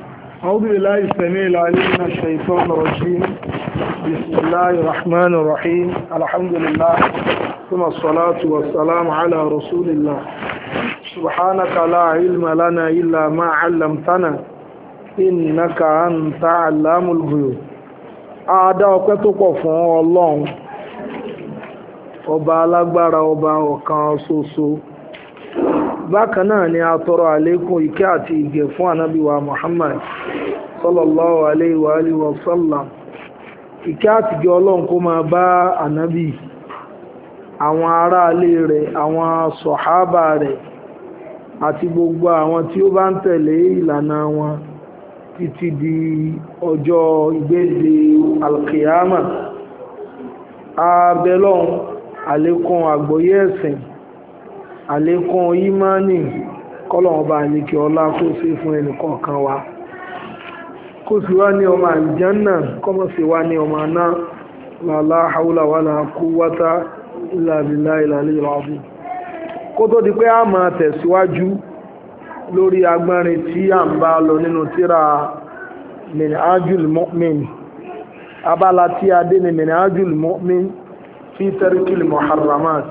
أعوذ بالله السميع العليم من الشيطان الرجيم. بسم الله الرحمن الرحيم. الحمد لله ثم الصلاة والسلام على رسول الله. سبحانك لا علم لنا إلا ما علمتنا إنك أنت علام الغيوب. Adá ọpẹ́ tó pọ̀ fún Ọlọ́run, ọba alágbára, ọba ọ̀kan ṣoṣo. Bákan náà ni a tọrọ àlékún ìkẹ́ àti ìgẹ̀ fún ànábì wa Muhammad sallallahu alayhi wa alihi wa sallam. Ìkẹ́ àti ìgẹ̀ Ọlọ́run kó máa bá ànábì, àwọn aráalé rẹ̀, àwọn sọ̀hábà rẹ̀ àti gbogbo àwọn tí ó bá ń tẹ̀lé ìlànà wọn títí di ọjọ́ ìgbéǹde alkiyama. Abẹ́lọ́run àlékún àgbọ́yé ẹ̀sìn, àlékún ìmánì, kọ́lọ̀wọ́n bá àlékè ọlá kó sí fún ẹnìkọ̀ọ̀kan wa, kó sì wá ní ọmọ àlìjánà, kọ́mọ̀ sí wá ní ọmọ náà, la hawla wala quwwata illa billahil aliyyil azim. Kó tó di pé a máa tẹ̀síwájú lórí agbárin tí a ń bá lọ nínú tírà Minhajul Mu'min, abala tí a dé ní Minhajul Mu'min fi tarkil muharramat,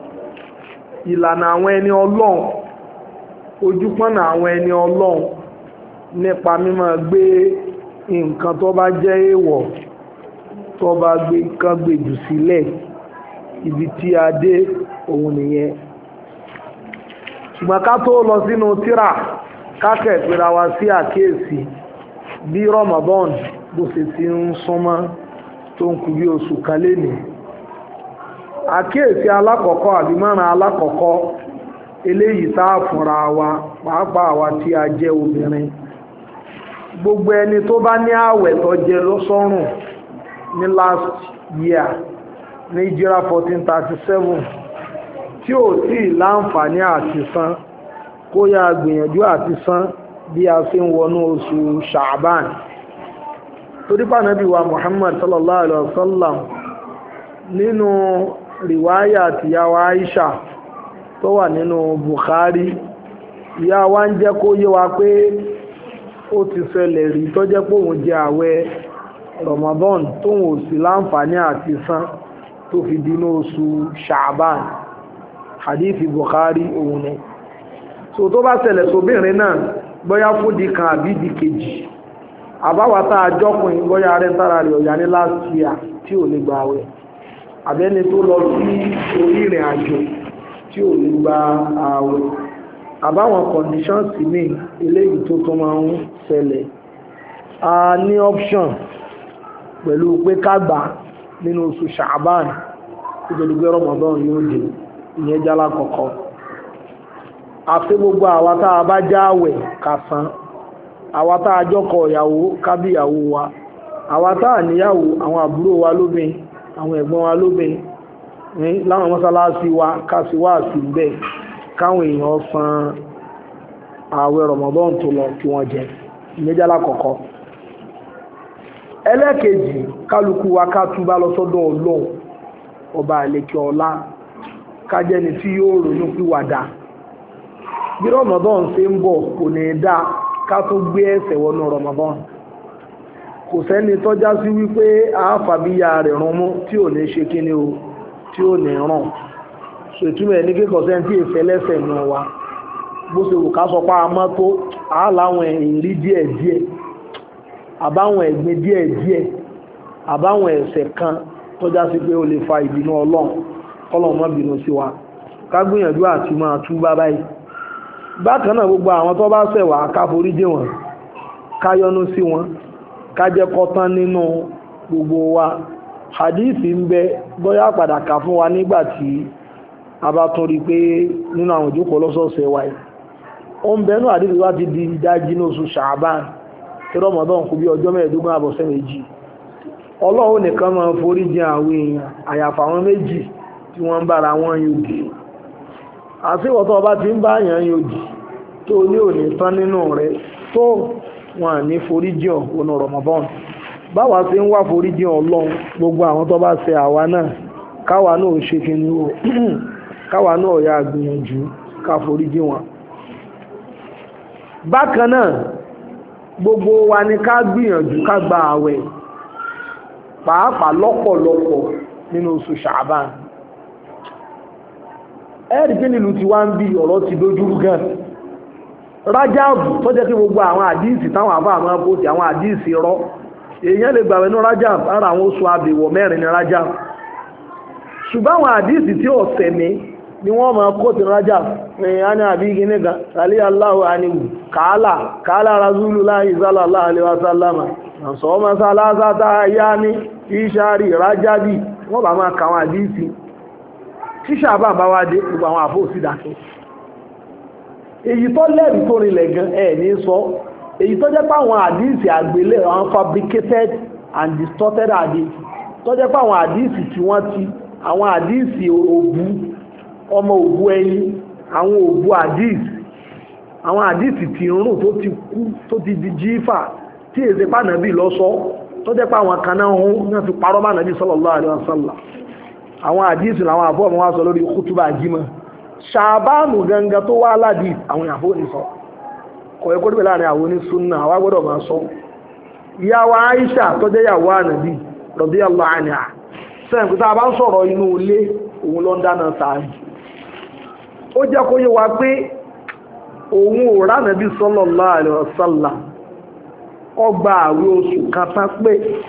ìlànà àwọn ẹni Ọlọ́run, ojúpọ́nà àwọn ẹni Ọlọ́run nípa mímọ́ gbé nǹkan tó bá jẹ́ èèwọ̀ tó bá gbé kan gbèjù sílẹ̀. Ibi tí a dé òun nìyẹn. Ṣùgbọ́n ká tó lọ sínú tírà, kákẹ́ pera wa sí àkíyèsí bí Ramadan bó ṣe ti ń súnmọ́ tó ń kù bí oṣù kan lénìí. Àkíyèsí alákọ̀ọ́kọ́ àbí márùn-ún alákọ̀ọ́kọ́ eléyìí tá a fúnra wa, pàápàá wa tí a jẹ́ obìnrin. Gbogbo ẹni tó bá ní ààwẹ̀ tó jẹ lọ́sọ́rùn ní last year ní Hijra 1437 tí ò tí láǹfààní àti san, kó yá gbìyànjú àti san bí a ṣe ń wọnú oṣù Sha'ban. Torí pé Ànábì wa Muhammad sallallahu alaihi wasallam nínú riwaya ti ìyá wa Aisha tó wà nínú Bukhari, ìyá wa ń jẹ́ kó yé wa pé ó ti ṣẹlẹ̀ rí tó jẹ́ pé òun jẹ àwẹ̀ Ramadan tóun ò sí láǹfààní àti san tó fi dínú oṣù Sha'ban. Hadithi Bukhari òun ni. So tó bá ṣẹlẹ̀ sóbìnrin náà, bóyá fúdi kan àbí di kejì, àbáwátá àjọkùnrin bóyá rẹ̀ tára rẹ̀ ọ̀yà ní last year tí ò lè gba àwẹ̀, àbẹ́ni tó lọ sí orí ìrìn àjò tí ò lè gba àwẹ̀, àbáwọn conditions mi eléyìí tó máa ń ṣẹlẹ̀, a ní option pẹ̀lú pé ká gbà nínú oṣù Sha'ban tó tó dùgbẹ́ Ramadan yóò dé. Ìyẹn jálá kọ̀kọ́. Àfi gbogbo àwa tá a bá já àwẹ̀ ká san, àwa tá a jọ́kọ ìyàwó ká bí ìyàwó wa, àwa tá a níyàwó, àwọn àbúrò wa lóbìn, àwọn ẹ̀gbọ́n wa lóbìn, láwọn mọ́sálásí wa ká sì wá sí bẹ́ẹ̀ káwọn èèyàn san àwẹ̀ Ramadan tó lọ kí wọ́n jẹ. Ìyẹn jálá kọ̀kọ́. Ẹlẹ́kejì, kálukú wa ká túbá lọ sọ́dọ̀ Ọlọ́run ọba àlekè ọlá, kájẹni tí yóò ronú pìwàdà. Bí Ramadan ṣe ń bọ̀ kò ní dá ká tó gbé ẹsẹ̀ wọnú Ramadan. Kò sẹ́ni tọ́já sí wípé àáfàbíyà rẹ̀ rún mú tí ò ní ṣe kíní o, tí ò ní ràn. Ṣètúmọ̀ ní kíkọ̀ sẹ́ni tí èfẹ́ lẹ́sẹ̀ nù wa. Bó ṣe wù ká sọ pé a mọ́ tó àláwọn èrí díẹ̀díẹ̀, àbáwọn ẹ̀gbin díẹ̀díẹ̀, àbáwọn ẹ̀ṣẹ̀ kan tọ́já sí pé ó lè fa ìbínú Ọlọ́run. Ọlọ́run má bínú sí wa, ká gbìyànjú àti máa túbá báyìí. Bákan náà gbogbo àwọn tó bá ṣẹ̀ wá ká foríjì wọn, ká yọ́nú sí wọn, ká jẹ́ kó tán nínú gbogbo wa. Hadithi ń bẹ bóyá padà kà fún wa nígbà tí a bá tún rí pé nínú àwọn ìjókòó lọ́sọ̀ọ̀sẹ̀ wa yìí. Ó ń bẹnu hadithi wá ti di ìdájí ní oṣù Sha'ban tí Ramadan kù bí ọjọ́ 15 àbọ̀sẹ̀ méjì. Ọlọ́run nìkan máa foríjì àwọn èèyàn àyàfà àwọn méjì tí wọ́n ń bára wọn yòdì. Àṣíwọ̀tọ́ ọba ti ń bá yàn yòdì tó ní òní tán nínú rẹ̀ tó wọn ní foríjì ọ̀nà Ramadan. Báwa ṣe ń wá foríjì Ọlọ́run, gbogbo àwọn tó bá ṣe àwa náà káwa náà ṣe kíní o, káwa náà yà gbìyànjú ká foríjì wọn. Bákan náà gbogbo wa ni ká gbìyànjú ká gba àwẹ̀ pàápàá lọ́pọ̀lọpọ̀ nínú oṣù Ṣàbán. ẹ̀rí pé nílùú tí wá ń bí ọ̀rọ̀ ti dojúrú gan. Rájàbù tó jẹ́ kí gbogbo àwọn àdíìsì táwọn àfáà máa bó ti àwọn àdíìsì rọ́ èèyàn lè gbàwẹ̀ ní Rájàbù ara àwọn oṣù àbẹ̀wọ̀ 4 ní Rájàbù. ṣùgbọ́n àwọn àdíìsì tí ó sẹ̀mí ni wọ́n máa kó ti Rájàbù ẹ̀yàn ní àbí gíní gan alẹ́ aláwọ̀ àníwù kàálà Rasulullahi sallallahu alaihi wasallam sọ́ọ́mọ́ sálásátá yá ní ìṣàrí Rájàbì wọ́n bá máa kàwọn àdíìsì tí Ṣàbán bá wá dé gbogbo àwọn àfóò sí dákẹ́. èyí tó lẹ́rìí tó rinlẹ̀ gan ní sọ èyí tó jẹ́ pé àwọn àdíìsì àgbélẹ̀ àwọn fabricated and distorted àdíìsì tó jẹ́ pé àwọn àdíìsì tí wọ́n ti àwọn àdíìsì òbú ọmọ òbú ẹyin àwọn òbú àdíìsì àwọn àdíìsì tí ń rùn tó ti kú tó ti di jífà tí èsè pànàbí lọ́sọ́ tó jẹ́ pé àwọn kan náà hún náà fi parọ́ mánàbí sallallahu alaihi wasallam àwọn àdíìsì làwọn àbọ̀ wọn wá sọ lórí kútúbà jímọ̀. Ṣàbánù gangan tó wá aládìí àwọn ìyàfó ní sọ kọ̀ ẹ̀kọ́ níbẹ̀ láàrin àwọn onísúnnà àwa gbọ́dọ̀ máa sọ. ìyàwó Aisha tó jẹ́ ìyàwó ànàbí radiyallahu anha sẹ́yìn pé tá a bá ń sọ̀rọ̀ inú ilé òun ló ń dáná sáàjì. ó jẹ́ kó yé wa pé òun ò ránàbí sallallahu alaihi wasallam ọgbà àwẹ̀ oṣù kan tán pé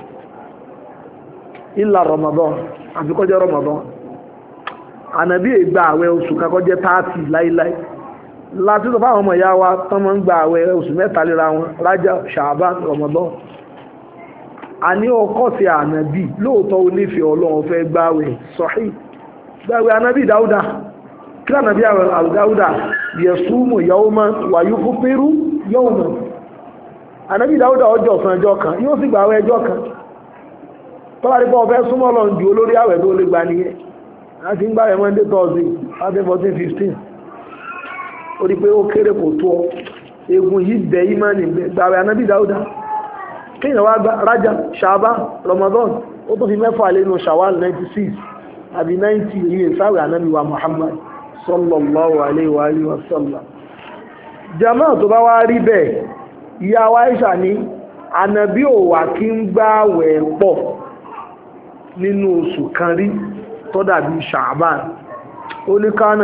ìlà Ramadan àfikọ́jẹ́ Ramadan ànàbí ìgbà àwẹ̀ oṣù kakọ́ jẹ́ 30 láíláí láti sọ fáwọn ọmọ ìyá wa tán mọ́ ń gba àwẹ̀ oṣù 3 léra wọn Rajab Ṣàbán Ramadan. a ní ọkọ̀ sí ànàbí lóòótọ́ onífẹ̀ẹ́ Ọlọ́run fẹ́ gbàwẹ̀ sahih gbàwẹ̀ ànàbí Dáúdà kí ànàbí Dáúdà yasumu yawman wa yuftiru yawman. ànàbí Dáúdà ọjọ́ ọ̀sán ọjọ́ kan yóò sì gbàwẹ̀ ọjọ́ kan tọ́lá rí pọ́ fẹ́ súnmọ́ lọ ju olórí àwẹ̀ tó lè gbà nìyẹn láti ń gbàwẹ̀ Monday Thursday 14-15 ó rí pé ó kéré kò tó ọ egun yìí bẹ̀ ìmánì gbàwẹ̀ ànábì Dáúdà kéèyàn wá gba Rajab Ṣàbán Ramadan ó tó fi 6 lẹ́nu Shawwal 96 àbí 90 èyí ìsáwẹ̀ ànábì wa Muhammad sallallahu alaihi wa sallam. jama tó bá wá rí bẹ́ẹ̀ ìyá wa Aisha ní ànábì ò wà kí ń gbàwẹ̀ pọ̀ nínú oṣù kan rí tó dàbí Ṣàbán. ó ní kánà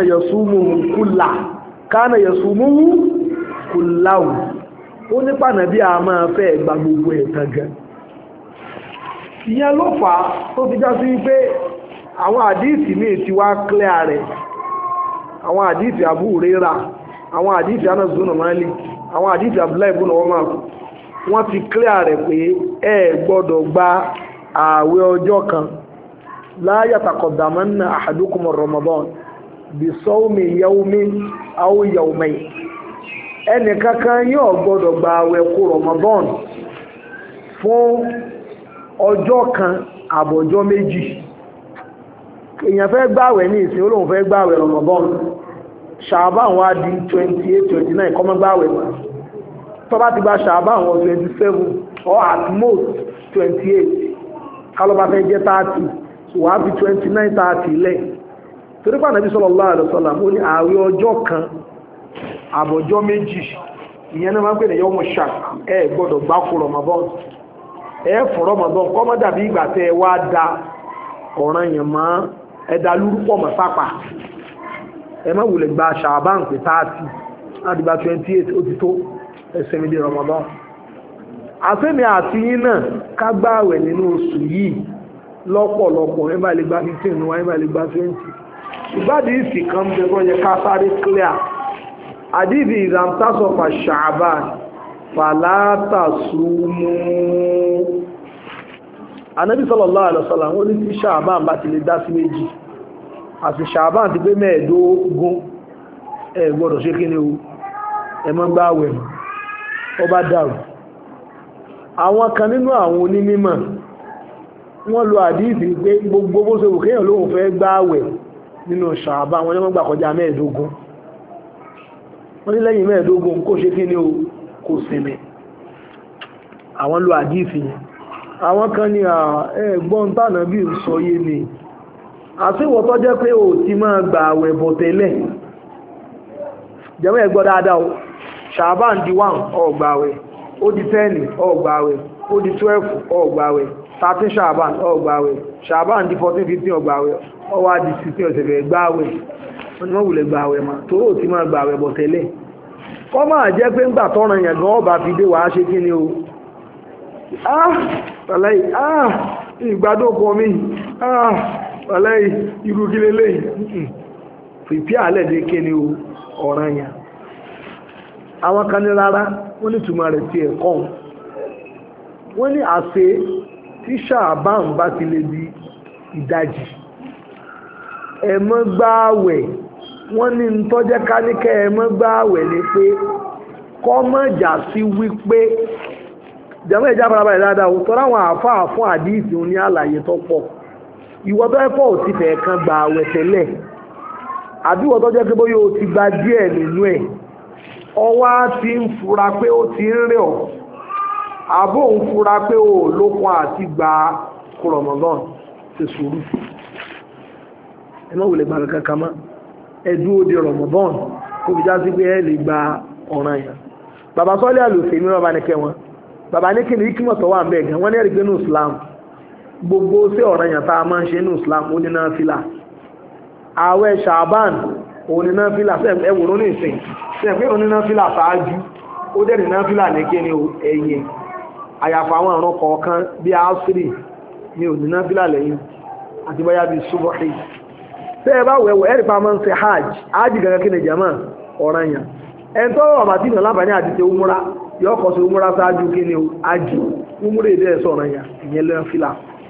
yasumuhu kullahu ó ní pànàbí a máa fẹ́ gba gbogbo ẹ̀tàn gan. ìyẹn ló fà á tó fi já sí pé àwọn àdíìsì míì ti wá clear rẹ̀ àwọn àdíìsì Abu Hurairah àwọn àdíìsì Anas bin Malik àwọn àdíìsì Abdullahi ibn Umar wọ́n ti clear rẹ̀ pé ẹ gbọ́dọ̀ gba ààwẹ̀ ọjọ́ kan la yataqaddamanna ahadukum Ramadan bi sawmi yawmin aw yawmayn. ẹnì kankan yóò gbọ́dọ̀ gba ààwẹ̀ kó Ramadan fún ọjọ́ kan àbọ̀jọ́ méjì. èèyàn fẹ́ gbààwẹ̀ ní ìsìn olóhùn fẹ́ gbààwẹ̀ Ramadan Ṣàbán wá di 28-29 kọ́mọ́ gbààwẹ̀ tó bá ti gba Ṣàbán wọ 27 or at most 28 kálọ́bá fẹ́ jẹ́ 30 wàá fi 29-30 lẹ̀ torí pé Ànábì sallallahu alaihi wasallam ó ní ààwẹ̀ ọjọ́ kan àbọ̀jọ́ méjì ìyẹn náà máa ń pè ní yawmu shak ẹ gbọ́dọ̀ gbá kó Ramadan ẹ fún Ramadan kọ́mọ́ dàbí ìgbà tẹ́ ẹ wá da ọ̀ràn yẹn mọ́ ẹ̀dá lórúkọ mọ́ sápà ẹ má wulẹ̀ gba Ṣàbán pé 30 láti gba 28 ó ti tó ẹsẹ̀ mi di Ramadan. àfẹ́mi àti yín náà ká gbààwẹ̀ nínú oṣù yìí lọ́pọ̀lọpọ̀ ẹ bá lè gba 15 ní wọ́n ẹ bá lè gba 20. ìbádìí ìsì kan bẹ tó yẹ ká sáré clear àdìdì ìràntásọ̀fà Ṣàbán fàlátàsúmú. Ànábì sallallahu alaihi wasallam ó ní tí Ṣàbán bá ti lè dá sí méjì àti Ṣàbán ti pé 15 ẹ gbọ́dọ̀ ṣe kí ni o ẹ má gbààwẹ̀ ó bá dàrú. àwọn kan nínú àwọn onímọ̀ wọ́n lo àdíìsì pé gbogbo bó ṣe wù kéèyàn lóhun fẹ́ gbààwẹ̀ nínú Ṣàbán wọn ní wọ́n gbà kọjá 15 wọ́n ní lẹ́yìn 15 kó ṣe kí ni o kò sinmi. àwọn lo àdíìsì yẹn àwọn kan ní ẹgbọ́n tánà bí sọ yé ni àṣíwọ̀ tó jẹ́ pé o ti máa gbààwẹ̀ bọ̀ tẹ́lẹ̀ jẹ́mọ́ ẹgbọ́ dáadáa o Ṣàbán di 1 ó gbààwẹ̀ ó di 10 ọgbàwẹ̀ ó di 12 ọgbàwẹ̀ 13 ṣàbán ọgbàwẹ̀ ṣàbán di 14 15 ọgbàwẹ̀ ọwá di 16 ọ̀sẹ̀fẹ̀ gbàwẹ̀ wọ́n ni wọ́n wùlẹ̀ gbàwẹ̀ ma toró tí máa gbàwẹ̀ bọ̀ tẹ́lẹ̀ kọ́ máa jẹ́ pé ńgbà tọ́rọ yẹn gan ọba fi dé wàá ṣe kí ni o ìgbádùn mi wàláì irú kí lélẹ́yìn fìpí àlẹ́ dé kí ni o ọ̀ràn yẹn àwọn kan ní rárá wọ́n ní túmọ̀ rẹ̀ ti ẹ̀kọ́ wọ́n ní àṣẹ tí ṣàbán bá ti lè di ìdajì ẹ má gbààwẹ̀ wọ́n ní tọ́jẹ́ káníkẹ́ ẹ má gbààwẹ̀ ni pé kọ́ mọ̀ jà sí wípé jẹ́mọ́ ìjà farabalẹ̀ dáadáa ò tọ́ra àwọn àáfàá fún àdíìsì ní àlàyé tó pọ̀ ìwọ tó ẹ̀fọ́ ò ti fẹ́ kan gbààwẹ̀ tẹ́lẹ̀ àbí ìwọ tó jẹ́ pé bóyá o ti gba díẹ̀ nínú ẹ̀ ọwá ti ń fura pé ó ti ń rẹ̀ ọ́ àbó ń fura pé ó lókun àti gba Ramadan ṣe sùúrù ẹmọ́ wùlẹ̀ gbàgbẹ̀ kankan mọ́ ẹdú òde Ramadan kó fi já sí pé ẹ lè gba ọ̀ràn yẹn bàbá sọ́lé àlòfè mi rọ́bà ní kẹwọn bàbá ní kí ni ikimọ̀ tó wà ń bẹ̀ gan wọ́n ní ẹ̀rí pé ní Islam gbogbo sí ọ̀ràn yẹn tá a máa ń ṣe ní Islam ó ní náfìlà ààwẹ̀ Ṣàbán òun ní náfìlà ẹwòrán ní ìsìn ṣẹ̀fẹ́ òun ní náfìlà ṣáájú ó dẹ̀ ní náfìlà ní kí ni ẹ̀yìn àyàfà àwọn àrùn kọ̀ọ̀kan bí asiri ní òní náfìlà lẹ́yìn àti báyá bí subuhi tẹ́ ẹ bá wẹ̀wẹ̀ ẹ̀rì pa máa ń ṣe hajj gangan kí ni jama ọ̀ràn yẹn ẹn tó rọ̀ bàtí ìyàn láǹfààní àti ṣe umura yóò kọ́ sí umura ṣáájú kí ni hajj umura èdè ẹ̀ sọ̀ràn yẹn ìyẹn náfìlà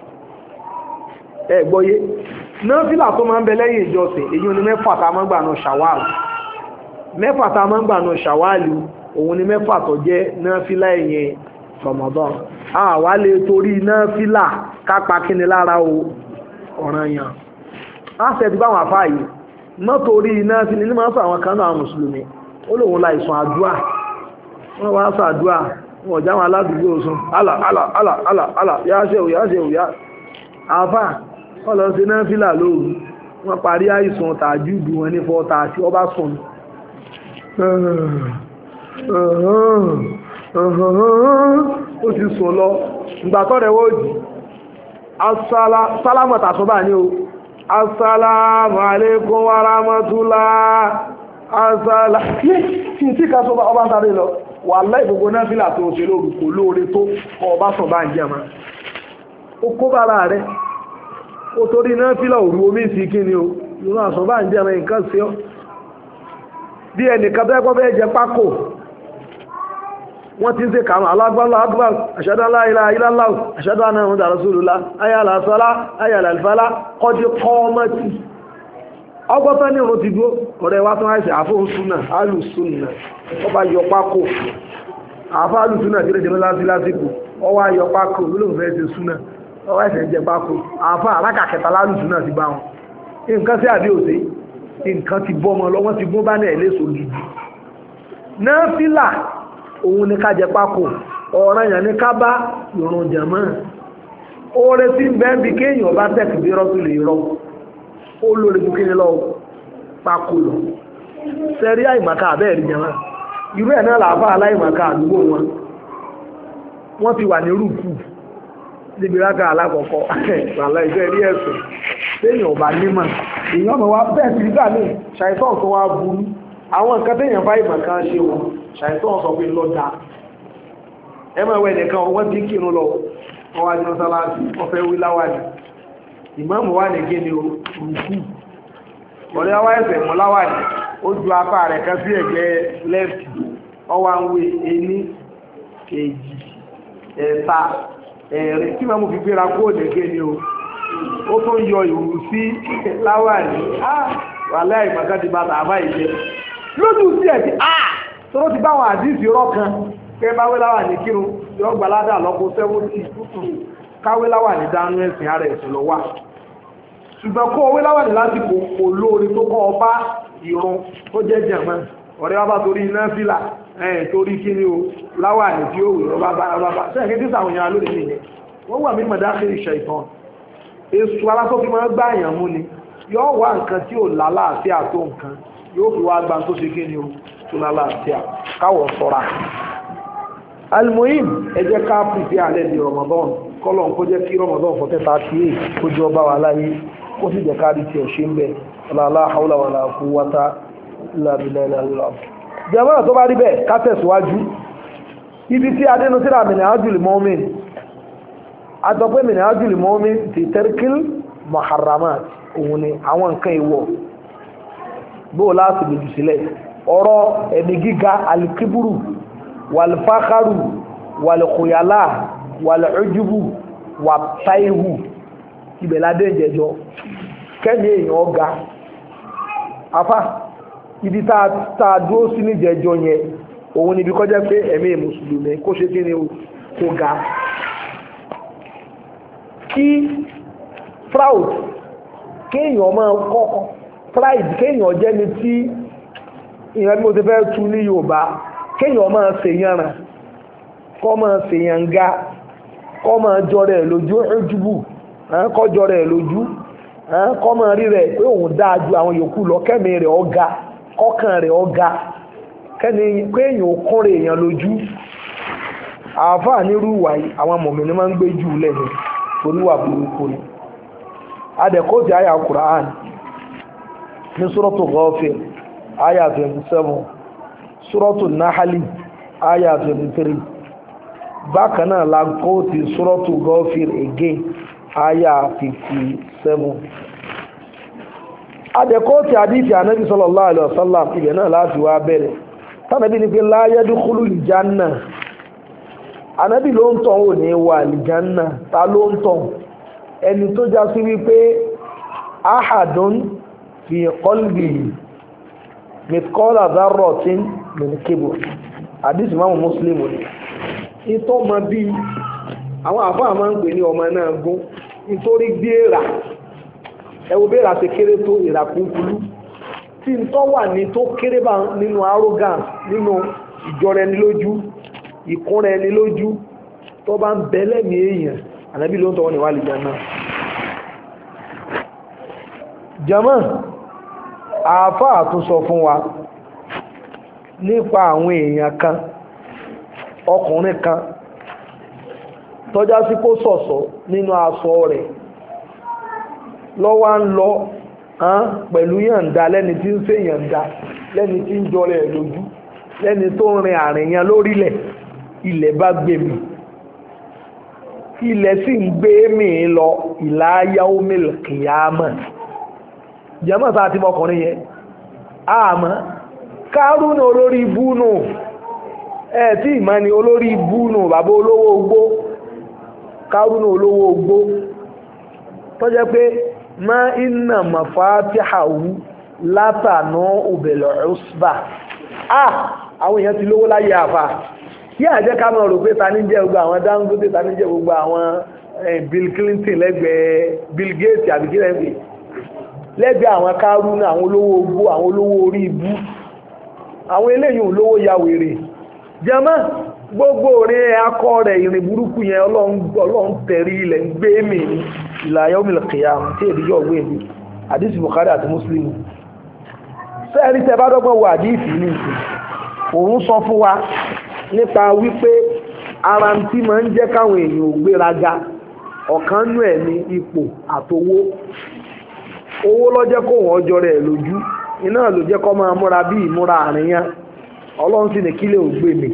ẹ gbọ́yé náfìlà tó máa ń bẹ lẹ́yìn ìjọsìn èyí ni mẹ́fà tá a máa ń gbà náà ṣàwáàlù mẹ́fà tá a máa ń gbà náà ṣàwáàlù òun ni mẹ́fà tó jẹ́ náfìlà ẹ̀yìn Ramadan àwa lè torí náfìlà kápa kíni lára o ọ̀ràn yẹn á sẹ́ẹ̀tì báwọn àfáà yìí mọ́ torí náfìlà ní máa ń sọ àwọn kan náà mùsùlùmí ó lóun la ìsùn àdúà wọ́n wá sọ àdúà wọn ò já wọn aládùúgbò sùn àlà àlà àlà àlà àlà yáṣẹ́ òyà àfáà wọ́n lọ sí náfìlà lóru wọ́n parí àìsàn tàjúdù wọn ní 4:30 ọba sùn ó ti sùn lọ ìgbàtọ́ rẹ̀ wó jì sálámọ̀tà sọ́bà ní o assalamu alaikum wa rahmatullah asálà tí tí ká sọ́bà ọba sáré lọ wà láì gbogbo náfìlà tó ṣe lóru kò lóore tó ọba sọ̀bà ń jẹ́ ma ó kó bára rẹ̀ ó torí náfìlà òru omi sí kí ni o ìrún àsọ̀bà ń jẹ́ ma nǹkan sí ọ bí ẹnìkan tó ẹkọ́ fẹ́ jẹ pákó wọ́n ti ń ṣe kàrún alágbàlá akbar ashhadu an la ilaha illallah ashhadu anna muhammadan rasulullah ayàlá sọ́lá ayàlá ìfàlá kọjú kọ́ọ́mọ́tì ọgbọ́tọ́ ní òun ti dúó ọ̀rẹ́ wá tún àìsẹ̀ àfóhùn súnà alùsúnà ọba yọpákò àfá alùsúnà tí ó jẹ́ lásìkò ọwá yọpákò lóòfẹ́ ti súnà ọwá ẹ̀sẹ̀ jẹ pákò àfá alákàkẹta lálùsúnà ti bá wọn nǹkan sí àbí òsè nǹkan ti bọ́mọ lọ́wọ́ ti gún bá náà léṣo gidi náfìlà òun ni ká jẹ pákó ọ̀ràn yàn ní ká bá ìrun jàmá oore tí ń bẹ́ẹ̀ bí kéèyàn bá tẹ̀kì bí rọ́tù lè rọ́ ó lórí ju kí ni lọ pákó lọ sẹ́rí àìmàká àbẹ́ẹ̀rí jàmá irú ẹ̀ náà làbá aláìmàká àdúgbò wọn ti wà ní rúkú níbi rákà alákọ̀ọ́kọ́ àlá ìfẹ́ rí ẹ̀sùn téèyàn ò bá nímọ̀ èèyàn mọ̀ wá bẹ́ẹ̀ sí nígbà míì ṣàìtàn tó wá burú àwọn nǹkan téèyàn bá ìmàká ṣe wọn ṣàìtàn sọ pé lọ́dá ẹmọ ẹwẹ́ nìkan wọ́n ti kírun lọ wọ́n wá ní mọ́sálásí wọ́n fẹ́ wí láwàní ìmáàmù wà ní gé ní rùkú ọ̀rẹ́ wá ẹ̀sẹ̀ mọ́ láwàní ó ju apá rẹ̀ kan sí ẹ̀gbẹ́ lẹ́fì ọwá ń wé ení kejì ẹ̀ta ẹ̀rin tí mọ́mú fi gbéra kó ní gé ní o ó tún yọ ìwù sí láwàní wà láì màkàtí bàtà àbá ìjẹ lójú sí ẹ̀ tó ti báwọn àdíìsì rọ́kan pẹ́ bá wéláwà ní kírun yọ́ gbàládà lọ́pọ̀ 70 káwéláwà ní dánú ẹ̀sìn ara ẹ̀sìn lọ wà ṣùgbọ́n kó wéláwà ní lásìkò kò lóore tó kọ́ ọba ìrun tó jẹ́ jẹ̀mọ́ ọ̀rẹ́ wá bá torí iná fílà torí kí ni o láwà ní tí ó wù ọba bá sẹ́yìn tí sàwọn èèyàn lónìí nìyẹn wọ́n wà mí mọ̀dáṣe ìṣẹ̀ ìtàn èso alásọ́ fi máa gbá èèyàn mú ni yóò wá nǹkan tí ò lálàáfíà tó nǹkan yóò fi wá gbà tó ṣe kí ni o tó lálàáfíà káwọ̀ sọ́ra almuhim ẹ jẹ́ ká pèsè alẹ́ di Ramadan kọ́lọ̀ kó jẹ́ kí Ramadan 1438 kó jọ bá wa láyé kó sì jẹ́ ká rí tiẹ̀ ṣe ń bẹ̀ la hawla wala quwwata illa billah. jẹ́mọ́ tó bá rí bẹ́ẹ̀ ká tẹ̀síwájú ibi tí adénú síra Minhajul Mu'min àtọ́pẹ́ Minhajul Mu'min ti tarkil muharramat òun ni àwọn nǹkan ìwọ̀ bó láti gbèjù sílẹ̀ ọ̀rọ̀ ẹ̀mí gíga alikiburu wàlfákàrù wàlùkùyàlá wàlùjúbù wàtáìhù ìbẹ̀ládé ìjẹjọ kẹ́ni èèyàn ọ̀gá afá ibi tá a dúró sí ní ìjẹjọ yẹn òun níbi kọjá pé ẹ̀mí mùsùlùmí kó ṣe kí ni kó ga kí proud kéèyàn máa kọ́kọ́ pride kéèyàn jẹ́ ni tí ìyẹn bí mo ti fẹ́ tú ní Yorùbá kéèyàn máa ṣèyàn ràn kọ́ máa ṣèyàn ga kọ́ máa jọrọ ẹ̀ lójú ojúbù kọ́ jọrọ ẹ̀ lójú kọ́ máa rí rẹ̀ pé òun dáa ju àwọn yòókù lọ kẹ́mi rẹ̀ ọ̀gá kọ́kàn rẹ̀ ọ̀gá kẹ́ni kéèyàn ó kúnrẹ̀ èèyàn lójú àáfàá nírú ìwà yìí àwọn mọ̀mìnì máa ń gbé jù lẹ́nu oníwà burúkú ni adẹ̀kọ́tì àyà Qur'an ní Suratu Ghafir àyà 27 Suratu Nahli àyà 23 bákan náà la kọ́ọ̀tì Suratu Ghafir again àyà 57 adẹ̀kọ́tì àdìsí ànábì sallallahu alaihi wasallam ibẹ̀ náà láti wá bẹ̀rẹ̀ tánàbí ni pé la yadkhulul janna ànábì ló ń tọ̀ ò ní wà àlìjánà ta ló ń tọ̀ ẹni tó já sí wípé ahadun fi qalbihi mithqala dharratin min kibr àdìsí máa mú Muslim ni ìtọ́ mọ bí àwọn àfáà máa ń pè ní ọmọ náà gún nítorí gbéra ẹwọ bẹ́ẹ̀rẹ̀ àti kéré tó ìrà kúnkúlú tí ń tọ́ wà ní tó kéré bá nínú arrogance nínú ìjọra ẹni lójú ìkúnra ẹni lójú tó bá ń bẹ́lẹ̀ ní èèyàn ànábì ló ń tọ́wọ́ níwà lè jẹ́nà jama àáfàá tún sọ fún wa nípa àwọn èèyàn kan ọkùnrin kan tọ́já sí kó sọ̀sọ̀ nínú aṣọ rẹ̀ lọ́wọ́ ń lọ pẹ̀lú yànda lẹ́ni tí ń ṣe yànda lẹ́ni tí ń jọrọ ẹ̀ lójú lẹ́ni tó ń rin àrìyàn lórílẹ̀ ilẹ̀ bá gbé mi ilẹ̀ sì ń gbé mi lọ ìlàáyá omil kìyàmọ̀ jẹ́mọ̀ sáà tí mọkùnrin yẹn àmọ́ Kárúnà olórí ibú nù ẹ̀ tí ìmọ̀ ni olórí ibú nù bàbá olówó ogbó Kárúnà olówó ogbó tó jẹ́ pé ma inna mafatihahu látànà òbẹ̀lẹ̀ ọ̀sbà àwọn èèyàn ti lówó láyé àfà kí àjẹ́ ká mọ̀ rò pé ta ní jẹ́ gbogbo àwọn Dangote ta ní jẹ́ gbogbo àwọn Bill Clinton lẹ́gbẹ̀ẹ́ Bill Gates àbí kí lẹ́gbẹ̀ẹ́ àwọn Kárúnà àwọn olówó ogbó àwọn olówó orí ibú àwọn eléyìí olówó ya wèrè jẹ́mọ́ gbogbo orin akọ rẹ̀ ìrìn burúkú yẹn Ọlọ́run tẹ̀rí ilẹ̀ ń gbé mi ila yawmil qiyamah tí èdè yóò gbé mi àdísì Bukhari àti Muslim fẹ́ẹ̀rí tẹ bá dọ́gbọ́n wo àdísì ní ìsìn òun sọ fún wa nípa wípé ara tí ma ń jẹ́ káwọn èèyàn ò gbéraga ọ̀kan nú ẹ̀ ní ipò àtowó owó lọ́jẹ́ kó wọ́n jọ rẹ̀ lójú iná ló jẹ́ kó máa múra bí ìmúra àríyàn Ọlọ́run sì ní kílẹ̀ ò gbé mi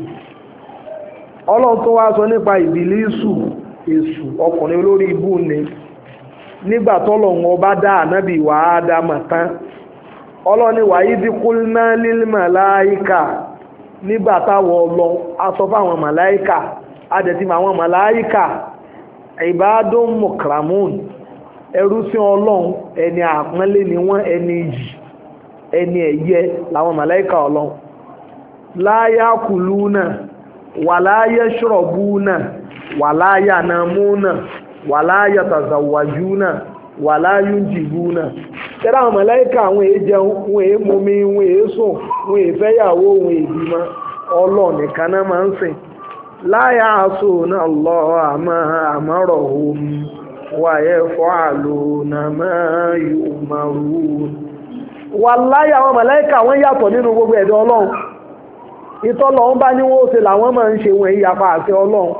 Ọlọ́run tó wá sọ nípa Ìbílísù èṣù ọkùnrin olórí ibú ni nígbà tọ́lọ́run ọba dá ànábì wà Ádámà tán ọlọ́ni wà idh qulna lil màláíkà nígbà táwọn ọlọ́ aṣọ fáwọn màláíkà adẹ̀tìmọ̀ àwọn màláíkà ibadun mukramun ẹrú sí Ọlọ́run ẹni àpọ́nlé ni wọ́n ẹni yìí ẹni ẹ̀yẹ làwọn màláíkà Ọlọ́run la yakuluna wala yashrabuna wala yanamuna wala yatazawwajuna wala yunjibuna tẹ́lá àwọn màláíkà àwọn èéjẹun wọn èé mumi wọn èé sùn wọn èé fẹ́yàwó wọn èé bímọ Ọlọ́run nìkan náà máa ń sìn la ya'suna Allaha ma amarahum wa yaf'aluna ma yu'marun wàláhì àwọn màláíkà wọ́n yàtọ̀ nínú gbogbo ẹ̀dá Ọlọ́run ìtọ́lọ́run bá ní wọ́n ó ṣe làwọn máa ń ṣe wọn èyí apá àṣẹ ọlọ́run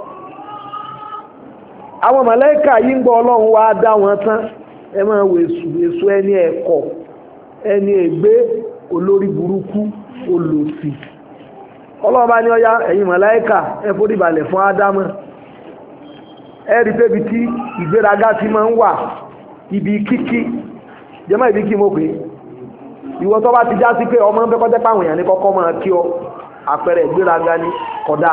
àwọn màláíkà yìí ń gbọ́ ọlọ́run wá dá wọn tán ẹ máa wo èṣù ẹni ẹ̀kọ́ ẹni ègbé olórí burúkú olòṣì ọlọ́run bá ní ọyá ẹ̀yin màláíkà ẹ forí balẹ̀ fún ádámù ẹ rí pébi tí ìgbéraga ti máa ń wà ibi kíkí jẹ́mọ́ ibi kí mo pè é ìwọ tó bá ti já sí pé ọmọ ń fẹ́ kọ́jẹ́ pàwọn èèyàn ní kọ́kọ́ máa kí ọ àpẹẹrẹ ìgbéraga ní kódà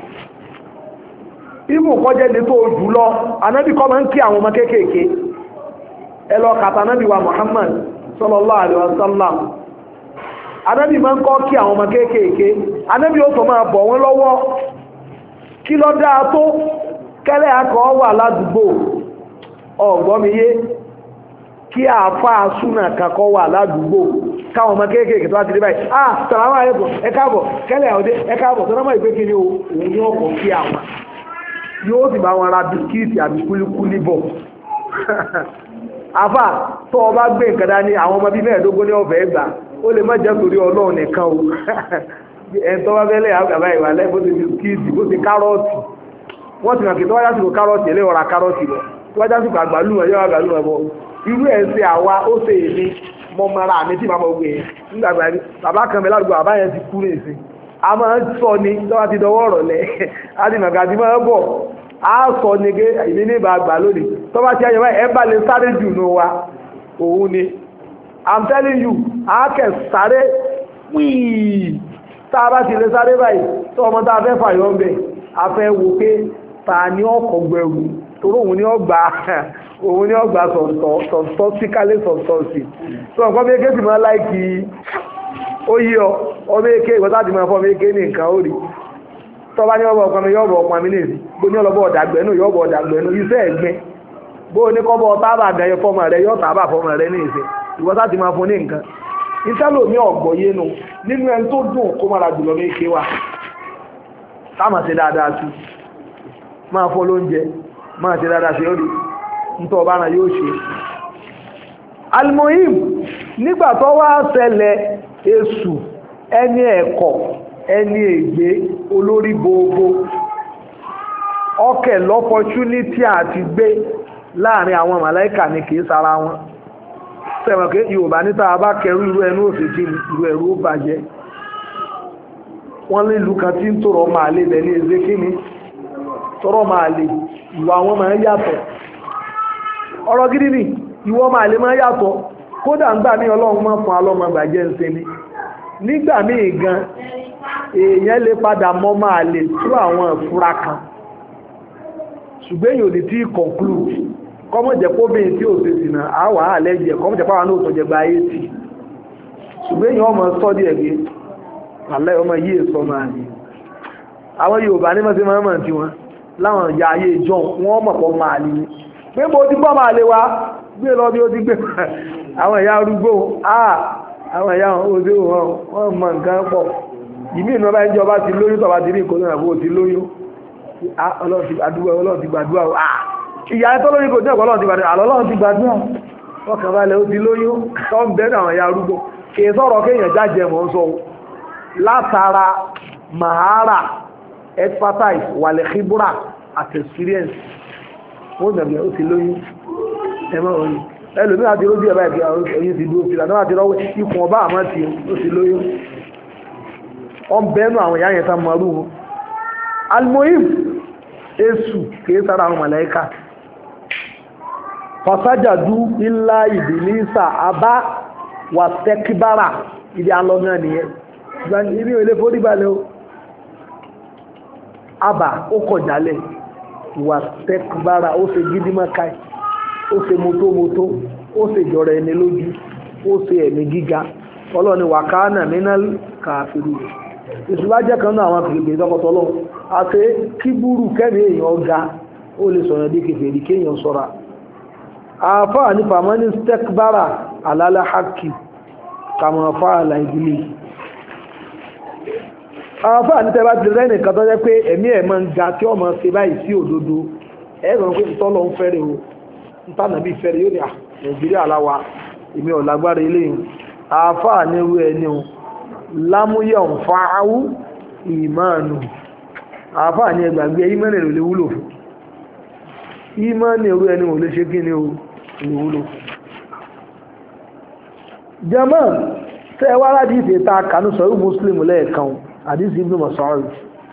ibù kọjẹ́ ní tó jù lọ anábì kọ́ máa ń kí àwọn ọmọ kéékèèké ẹ lọ kàtà anábì wa Muhammad sallallahu alaihi wasallam anábì máa ń kọ́ kí àwọn ọmọ kéékèèké anábì ó tó máa bọ̀ wọ́n lọ́wọ́ kí ló dáa tó kẹ́lẹ́ akọ̀ wà ládùúgbò ọ̀gbọ́miyé kí àáfàá súnà kakọ́ wà ládùúgbò káwọn ọmọ kéékèèké tó bá ti dé báyìí sàlámù aláìkùm ẹ káàbọ̀ kẹ́lẹ́ àwọdé ẹ káàbọ̀ tó náà ìpé kí ni òun ní ọkọ̀ kí àwọn yóò sì bá wọn ra bisikíìtì àbí kúlíkúlí bọ̀ àfà tó o bá gbé nǹkan dání àwọn ọmọ bíi mẹ́ẹ̀ẹ́dógún ní ọ̀fẹ́ gbà ó lè má jẹ́ torí ọlọ́run nìkan o ẹ̀ńtọ́ bá fẹ́lẹ́ àgbà ìwà lẹ́ bó ti bisikíìtì bó ti kárọ̀tì wọ́n ti ràn kí tó wájá sí kò kárọ̀tì ẹlẹ́ ọ̀rà kárọ̀tì lọ tó wájá sí kò àgbàlùmọ̀ yọ àgbàlùmọ̀ bọ̀ irú ẹ̀ ṣe àwa ó ṣe èmi mọ mara àmì tí màmá ogun yẹn nígbàgbà rí bàbá kan mẹ́lá gbọ́ àbá yẹn ti kú ní ìsìn a máa ń sọ ni tó bá ti dọwọ́ ọ̀rọ̀ lẹ̀ á ti màgà tí máa ń bọ̀ á sọ ni pé ìní ní ìbá àgbà lónìí tó bá ti ayẹwo ẹ bá lè sáré jù nù wa òun ni I'm telling you á kẹ̀ sáré píì tá a bá ti lè sáré báyìí tó ọmọ tá a fẹ́ fàyọ̀ ń bẹ̀ a fẹ́ wo pé ta ni ọkọ̀ gbẹrù torí òun ni ọgbà sọ̀tọ̀ síkálẹ̀ sọ̀tọ̀ sí tó nǹkan bí kéèkì máa láìkì ó yí ọmọ èké ìwọ́n ti máa fọ́ èké ní nǹkan ó rí tó bá ní ọbọ̀ ọkọ̀ mi yọ́bọ̀ ọkọ̀ mi ní ìsìn bó ní ọlọ́bọ̀ ọ̀dàgbẹ̀nù yọ́bọ̀ ọ̀dàgbẹ̀nù iṣẹ́ ẹ̀gbẹ́ bó ní kọ́bọ̀ tábà gẹ̀yẹ fọ́mọ rẹ yọ́ tábà fọ́mọ rẹ ní ìsìn ìwọ́n ti máa fún ní nǹkan ìtẹ́lò ní ọ̀gbọ̀yé nu nínú ẹni tó dùn kó máa ra jùlọ ní ike wa táàmà sí dáadáa sí máa fọ́ lóúnjẹ máa ṣe dáadáa sí orí nítọ́ ọba náà yóò ṣe almohim nígbà tó wá ṣẹlẹ̀ èṣù ẹni ẹ̀kọ́ ẹni ègbé olórí gbogbo ọkẹ̀ lọ́pọ̀túnítì àti gbé láàrin àwọn màláìkà ní kìí sára wọn sẹ́wọ̀n kí Yorùbá níta bá kẹrù irú ẹnu òfìjì irú ẹ̀rú ó bàjẹ́ wọ́n lè ìlú kan tí ń tòrọ máa lè lẹ́ni ẹzẹ́ kí ni tọrọ máa lè ìwà wọn máa yàtọ̀ ọ̀rọ̀ gidi ni ìwọ máa lè máa yàtọ̀ kódà ń gbà ní Ọlọ́run máa fún alọ́mọ gbàjẹ́ ń ṣe ni nígbà míì gan èèyàn lè padà mọ́ máa lè tú àwọn ìfura kan ṣùgbọ́n èèyàn ò ní tí conclude kọ́mọ̀jẹ̀ kóbìnrin tí ò ṣe sìnà àwà àlẹ́jẹ̀ kọ́mọ̀jẹ̀ pàwọn náà tọ́jẹ̀ gba ayé tì ṣùgbọ́n èèyàn ọmọ sọ́dí ẹ̀gbẹ́ alẹ́ ọmọ yìí èso máa ní àwọn Yorùbá ní mọ́sí máa mọ̀ tí wọ́n láwọn ìyá ayé ìjọ wọ́n mọ̀ pọ̀ máa lè ní pé bó ti gbọ́ máa lè wá gbé lọ bí ó ti gbé àwọn ìyá arúgbó àwọn ìyá òde wọn mọ̀ nǹkan pọ̀ ìmí ìnú ọba ìjọba ti lóyún tọba ti rí ìkóná àbó ti lóyún Ọlọ́run ti gbàdúrà ìyá tó lóyún kò ní ọ̀pọ̀ Ọlọ́run ti gbàdúrà Ọlọ́run ti gbàdúrà ọkàn balẹ̀ ó ti lóyún tó ń bẹ́ẹ̀ àwọn ìyá arúgbó kì í sọ̀rọ̀ kéèyàn jájẹ mọ́ sọ látara mahara expertise wàlẹ̀ khibra àti experience wọ́n dàbí ó ti lóyún ẹmọ́ òyìn ẹlòmí àti rójú ẹ̀bá ìgbà oyin ti dúró fìlà náà ti rọ́wẹ́ ikùn ọba àmọ́ ti ó ti lóyún ọm bẹ́ẹ̀nù àwọn ìyá yẹn tán mọ́rú wọn almohim èṣù kìí sára àwọn màláíkà fasajadu illa ìbìlísà abá wà tẹ́kíbára ìdí alọ́gán nìyẹn ibi ilé foríbalẹ̀ o abà ó kọjálẹ̀ wà tẹ́kíbára ó ṣe gídímọ́káì ó ṣe mótómótó ó ṣe jọrọ ẹni lójú ó ṣe ẹ̀mí gíga ọlọ́ni wàkánà mínal kàfírù ìṣúwájẹ́ kan náà àwọn kìrìkìrì tọkọtọlọ́ àti kíbúrú kẹ́mí èèyàn ga ó lè sọ̀rọ̀ dé kèfèrí kéèyàn sọ́ra àfáà ní fàmọ́ní stekbara alálẹ́ haki kàmọ̀fà àlàìdílé àfáà ní tẹ́bá ti rẹ́ nìkan tó jẹ́ pé ẹ̀mí ẹ̀ máa ń ga tí ọmọ ṣe báyìí sí òdodo ẹ̀rọ pé ìtọ́lọ́ ń fẹ́rẹ̀ o ntànàbí fẹ́rẹ̀ yóò ní Nàìjíríà láwa èmi ò lágbára eléyìí àfáà nírú ẹni o lámúyẹ̀ ń fa áwú ìmánu àáfàá ní ẹgbàgbé ìmánì rẹ̀ lè wúlò fún ìmánì ẹrú ẹni ò lè ṣe kí ni ó lè wúlò fún. jama tẹ́ wá láti ìfẹ́ ta kanú sọ̀rọ̀ Muslim lẹ́ẹ̀kan àdísì Ibn Mas'ud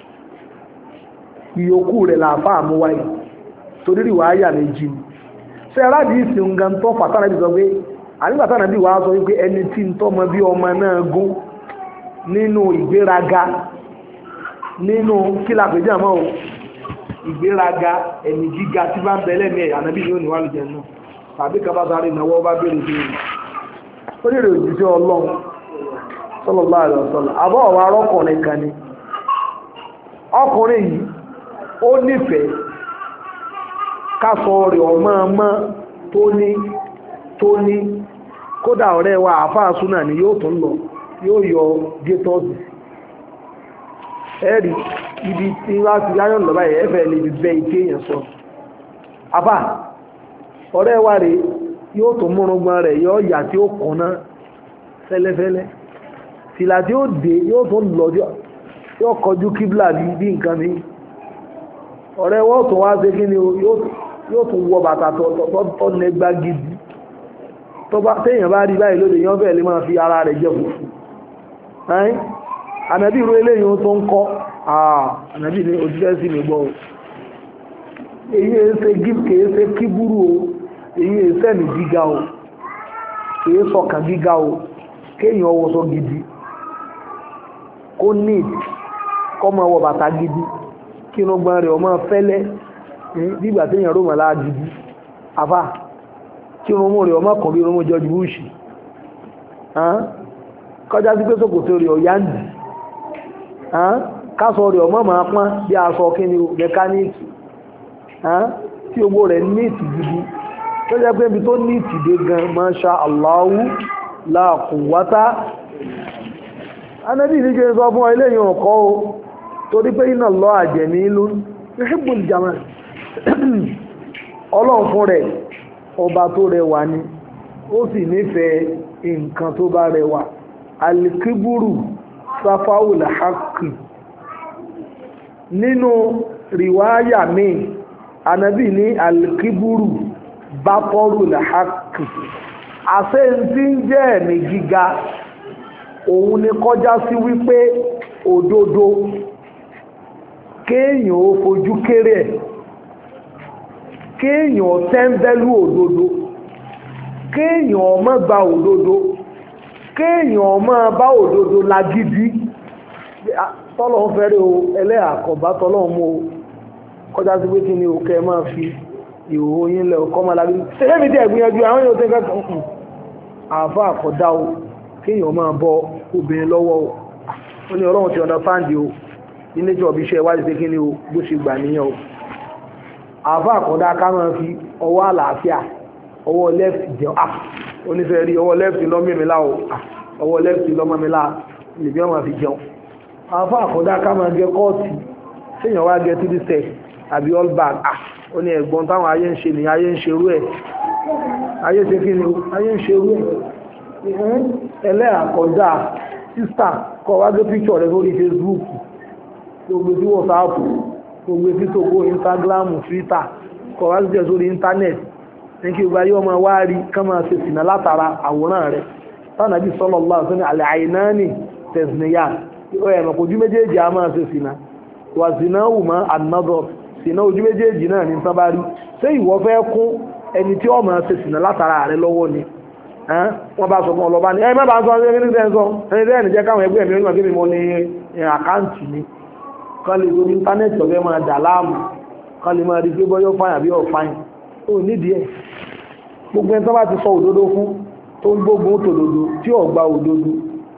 ìyókù rẹ̀ làáfàá mú wáyé torí rí wáyà méjì tẹ́ láti ìsìn nǹkan tó fàtàrà bí sọ pé ànígbàtà bí wàá sọ wípé ẹni tí ń tọ́mọ bí ọmọ náà gún nínú ìgbéraga nínú kílàpéjì àmọ́ ò ìgbéraga ẹni gíga tí bá ń bẹ lẹ́mí ẹ̀ ànábì ní òní wà lùjẹ́ náà tàbí kan bá sáré ìnáwó bá bèèrè sí i ó nílò òjíṣẹ́ Ọlọ́run sallallahu alaihi wasallam àbọ̀ ọ̀wọ́ arọ́kùnrin kan ni ọkùnrin yìí ó nífẹ̀ẹ́ kásọ rẹ̀ ọmọ ọmọ tó ní kódà ọ̀rẹ́ wa àfáà súnà ni yóò tún lọ yóò yọ gétọ́ọ̀sì ẹ̀rí ibi tí wá ti yáyọ̀ lọ́bá ẹ̀ ẹ̀fẹ̀ lè fi bẹ́ ike èèyàn sọ àbá ọ̀rẹ́ wa rẹ̀ yóò tún múrùngbọ́n rẹ̀ yóò yà tí ó kùnná fẹ́lẹ́fẹ́lẹ́ fìlà tí ó dé yóò tún lọ yóò kọjú kíblà bí nǹkan mi ọ̀rẹ́ wọ́n tún wá ṣe kí ni yóò tún wọ bàtà tó nẹgbà gidi téèyàn bá rí báyìí lóde yán bẹ́ẹ̀ lè máa fi ara rẹ̀ jẹ fùfú ànàbí ìró eléyìn tó ń kọ́ ànàbí ní òjíṣẹ́ sí mi gbọ́ èyí èéṣe kíbúrú o èyí èéṣẹ́ ní gíga o èyí sọkàn gíga o kéèyàn ọwọ́ sọ gidi kó ní kọ́ máa wọ bàtà gidi kí inú gbọ́n rẹ̀ ọmọ fẹ́lẹ́ nígbà téèyàn rò mọ́lá gidi àfà kí irun mú rẹ̀ ọmọ kan bí irun mú George Bush kọjá sí pé sókòtò rẹ̀ ọ̀yá ń dì kásọ rẹ̀ ọmọ máa pọ́n bí aṣọ kíni mẹkáníìkì tí owó rẹ̀ níìtì gidi tó jẹ́ pé ibi tó níìtì dé gan masha Allahu la quwwata anábì ní jẹ́ sọ fún ọ eléyìí ọ̀kọ́ o torí pé inna Allaha jamilun yuhibbul jamal ọlọ́run fún rẹ̀ ọba tó rẹwà ni ó sì nífẹ̀ẹ́ nǹkan tó bá rẹwà alikiburu safawul haqi nínú riwaya mi anabi ní alikiburu batorul haqi àṣẹ tí ń jẹ́ ẹ̀mí gíga òun ni kọjá sí wípé òdodo kéèyàn ó fojú kéré ẹ̀ kéèyàn tẹ́ńbẹ́lú òdodo kéèyàn ọmọ gba òdodo kéèyàn ọmọ bá òdodo lágídí tọ́lọ̀ ń fẹ́rẹ̀ o ẹlẹ́àkọ̀bá tọ́lọ̀ mú o kọjá sí pé kí ni o kẹ́ máa fi ìhòòhò yín lẹ̀ ọkọ́ máa lágídí tẹ́lẹ̀mí tẹ́ gbìyànjú àwọn yóò tẹ́ kẹ́kọ̀ọ́ àfá àkọ́dá o kéèyàn máa bọ obìnrin lọ́wọ́ o ó ní ọlọ́run ti ọ̀nà fáǹdì o ilé ìjọ bí iṣẹ́ ìwádìí pé kí ni o bó ṣe gbà níyàn o àfá àkọ́dá ká máa fi ọwọ́ àlàáfíà ọwọ́ left jẹun onífẹ́ rí ọwọ́ left lọ́mìnmílá o ọwọ́ left lọ́mọ́mílá ìbí ọmọ fi jẹun àfá àkọ́dá ká máa gẹ kọ́ọ̀tì séèyàn wá gẹ 3 steps àbí all back ó ní ẹ̀gbọ́n táwọn ayé ń ṣe ní ayé ń ṣerú ẹ̀ ayé ṣe kí ni o ayé ń ṣerú ẹ̀ ẹlẹ́ àkọ́dá sísà kọ́ wá gbé picture rẹ lórí Facebook gbogbo sí WhatsApp gbogbo sí tògbó Instagram Twitter kọ́ wá sí sórí internet ní kí gbogbo ayé ọmọ wá rí kán máa ṣe sìnà látara àwòrán rẹ̀ tánàbí sallallahu alaihi wasallam al-aynani tazniyan ó ẹ̀mọ̀ kò ojú méjèèjì a máa ṣe sìnà wà sìnà wù mọ́ an-nadar sìnà ojú méjèèjì náà ní sábà rí ṣé ìwọ fẹ́ kún ẹni tí ó máa ṣe sìnà látara rẹ̀ lọ́wọ́ ni wọ́n bá sọ fún ọlọ́ba ní ẹgbẹ́ bá ń sọ ẹni tẹ́ ń sọ ẹni tẹ́ ẹni jẹ́ káwọn ẹgbẹ́ mi onímọ̀ kí ni mo ní àkáǹtì ni kán lè lórí íńtánẹ́ẹ̀tì ọ̀fẹ́ máa dà láàmú kán lè máa rí pé bọ́yọ́ fáyìn àbí ọ̀fáyìn ó nídìí ẹ̀ gbogbo ẹni tó bá ti sọ òdodo fún tó ń gbógun tòdodo tí ò gba òdodo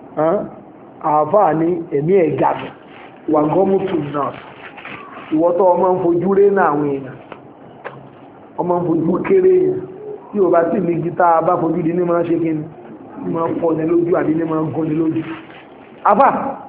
àáfàá ní ẹ̀mí ẹ̀ gàdù wà gọ́mùtù náà ìwọ́tọ̀ ọmọ ń fojú ré náà àwọn èèyàn ọmọ ń fojú kéré èèyàn tí o bá tí ní gítà bá fojú di ní máa ṣe kí ní máa fọ́ ní lójú àbí ní máa gún ní lójú afá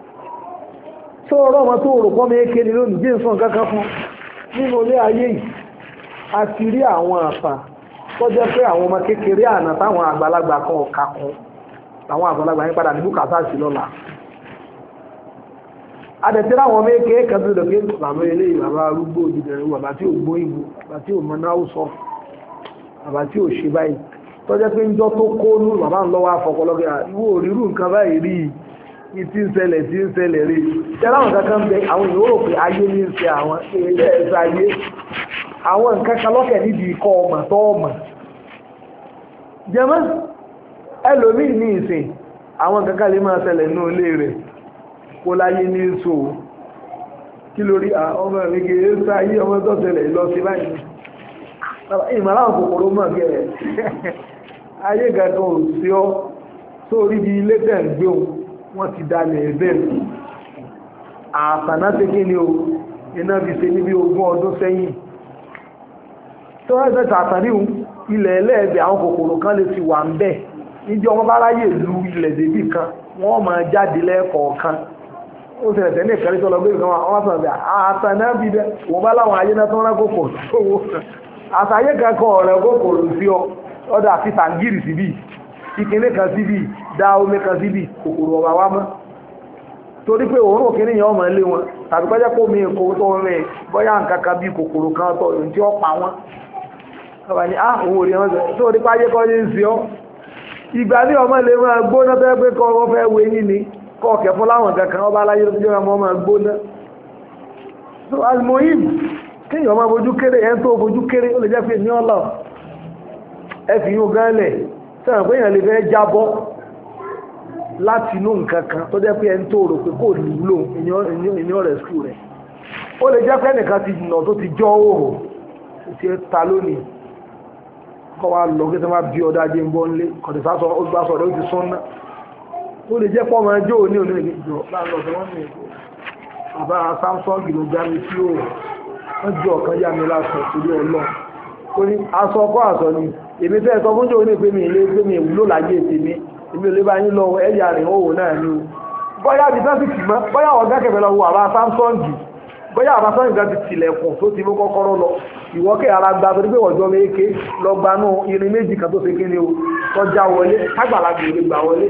tó ọ̀rọ̀ ọmọ tó rò pọ́ mẹ́ẹ̀kẹ́ ní lónìí jẹ́ ǹsán kankan fún nínú ilé ayé yìí a ti rí àwọn àfà tó jẹ́ pé àwọn ọmọ kékeré àná táwọn àgbàlagbà kan ọ̀ka kan àwọn àgbàlagbà yín padà ní bùkátà sí lọ́la adẹ̀tẹ́lá àwọn méèké kan tó dọ̀kẹ́ bàbá eléyìí bàbá arúgbó òjìdẹ̀rẹ̀ bàbá tí ò gbọ́ ìbò bàbá tí ò mọ náà sọ bàbá tí ò ṣe báyìí tọ́jẹ́ pé ń jọ tó kó nù bàbá ń lọ́wọ́ afọkọlọ́gẹ́ ìwọ òrírù nǹkan báyìí rí i tí ń ṣẹlẹ̀ rí tẹ́lá àwọn kankan bẹ àwọn èèyàn rò pé ayé ní ń ṣe àwọn èèyàn ẹ̀ṣẹ̀ ayé àwọn nǹkan kan lọ́kẹ̀ nídìí ikọ̀ ọmọ tó ọmọ jẹ́mọ́ ẹlòmíì ní ìsìn àwọn kankan lè máa ṣẹlẹ̀ nínú ilé rẹ̀ kó láyé ní so kí lórí ọmọ ìrìnkè ẹ́sà ayé ọmọ tó ṣẹlẹ̀ lọ sí báyìí ìmọ̀láwọn kòkòrò mọ̀ gẹ̀rẹ̀ ayé gàgán ò sí ọ́ sórí bí ilé tẹ̀ ń gbé wọ́n ti dalẹ̀ ẹ̀bẹ̀ àtàná tí kí ni o iná fi ṣe níbi 20 ọdún sẹ́yìn tó wọ́n ṣe tàtàrí ilẹ̀ ẹlẹ́ẹ̀bẹ̀ àwọn kòkòrò kan lè ti wà ń bẹ̀ níbi ọmọ bá ráyè lu ilẹ̀ débì kan wọ́n máa jáde lẹ́ẹ̀kọ̀ọ̀kan ó sì rẹ̀ tẹ́lẹ̀ kẹrí tọ́lọ gbé ìkan wọ́n sọ̀rọ̀ bí àtàná bí bẹ́ wọ́n bá láwọn ayé náà tó ń rán kòkòrò sówó àtàyé kankan ọ̀rẹ́ kòkòrò sí ọdọ̀ àti tàǹgìrì síbí ìkíní kan síbí dá omi kan síbí kòkòrò ọ̀bà wá mọ́ torí pé òórùn òkíní yẹn ọmọ ilé wọn tàbí pẹ́jẹ́ kó mi èkó tó rìn bọ́yá nǹkan kan bí kòkòrò kan tó rìn tí ó pa wọn ọba ni òun ò rí wọn sọ tó rí páyé kọ́ ní sí ọ ìgbà ní ọmọ ilé wọn gbóná fẹ́ pé kọ́ wọ́n fẹ́ wé yín ni kọ́ ọ̀kẹ́ fún láwọn kankan ọba aláyé tó jẹ́ ọmọ gbóná so alimoyim kéèyàn ọmọ fojú kéré ẹ̀ tó fojú kéré ó lè jẹ́ pé ní ọlọ́ ẹ fi yún gan lẹ̀ sẹ́wọ̀n pé èèyàn lè fẹ́ jábọ́ láti inú nǹkan kan tó jẹ́ pé ẹni tó rò pé kò nílò èèyàn rẹ̀ sùn rẹ̀ ó lè jẹ́ pé ẹnìkan ti nà tó ti jọ́ òhò ti ta lónìí kọ́ wa lọ kí sẹ́wọ́n bí ọdá jẹ́ ń bọ́ ńlé kọ̀dẹ̀sá sọ ó gbá sọ̀rọ̀ ó ti sọ́nà ó lè jẹ́ pọ́mọ ẹjọ́ òní òní ìjọ láàrín ọ̀sẹ̀ wọ́n ní bàbá Samsung ló já mi sí òòrùn wọ́n jọ ọ̀kan yá mi lásán torí ọlọ́ ó ní aṣọ ọkọ̀ àṣọ ni èmi tẹ́ sọ fún jò ní pé mi ilé pé mi ìwúlò láyé tèmi èmi ò lè bá yín lọ ẹ̀yà rìn òwò náà ni o bóyá àbí tán sì kì mọ́ bóyá ọ̀gá kẹfẹ́ lọ wo àbá Samsung bóyá àbá Samsung gan ti tilẹ̀kùn tó ti mú kọ́kọ́rọ́ lọ ìwọ́kẹ́ ara gba torí pé ọjọ́ méèké lọ gbanú irin méjì kan tó ṣe kí ni o tọ́já wọlé tágbàlagbà èrè gbà wọlé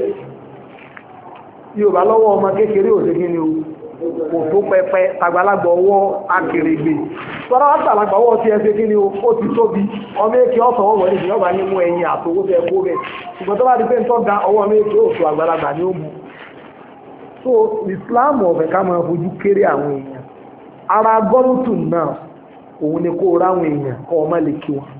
Yorùbá lọ́wọ́ ọmọ kékeré ò ṣe kí ni o kò tó pẹpẹ àgbàlagbà ọwọ́ akèrègbè tọ́rọ àgbàlagbà ọwọ́ tí ẹ ṣe kí ni ó ti tóbi ọmọ èkè ọ̀sán ọwọ́ ní ìjọba ní mú ẹyin àtòwó tẹ kó rẹ̀ ṣùgbọ́n tó bá di pé ń tọ́ga ọwọ́ méjì òṣù àgbàlagbà ní ó mú so Islam ọ̀fẹ́ ká máa fojú kéré àwọn èèyàn ara gọ́mùtù náà òun ni kó ráwọn èèyàn kọ́ ọmọ lè kí wọn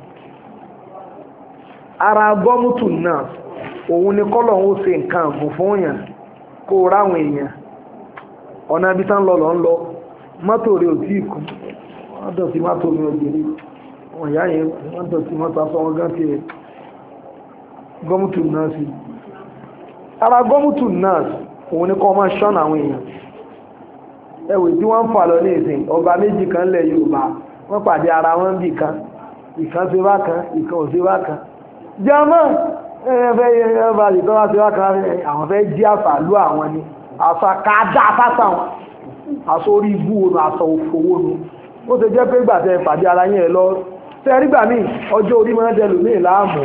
ara gọ́mùtù náà òun ni kọ́lọ̀ ń ṣe nǹkan àgùn fún èèyàn kó ráwọn èèyàn ọ̀nà ibi tán lọ lọ mọ́tò rẹ̀ ò tí ìkù wọ́n dọ̀tí mọ́tò mi obìnrin wọ́n yá yẹn wọ́n dọ̀tí mọ́tò aṣọ wọn gán ti rẹ̀ gọ́mùtù náà sí ara gọ́mùtù náà òun ní kọ́ máa ṣọ́nà àwọn èèyàn ẹwẹ̀ tí wọ́n ń fà lọ ní ìsìn ọba méjì kan lẹ̀ Yorùbá wọ́n pàdé ara wọn bì kan ìkan ṣe bá kan ìkan ò ṣe bá kan jẹ́mọ́ àwọn fẹ́ jí àfàlú àwọn ni àṣà káàdá fásàwọn aṣọ orí ibú ònà aṣọ òfòwò nù ó ti jẹ́ pé gbàtẹ́ ìpàdé ara yẹn lọ tẹ́rígbà míì ọjọ́ orí máa ń dẹlù ní ìlàámù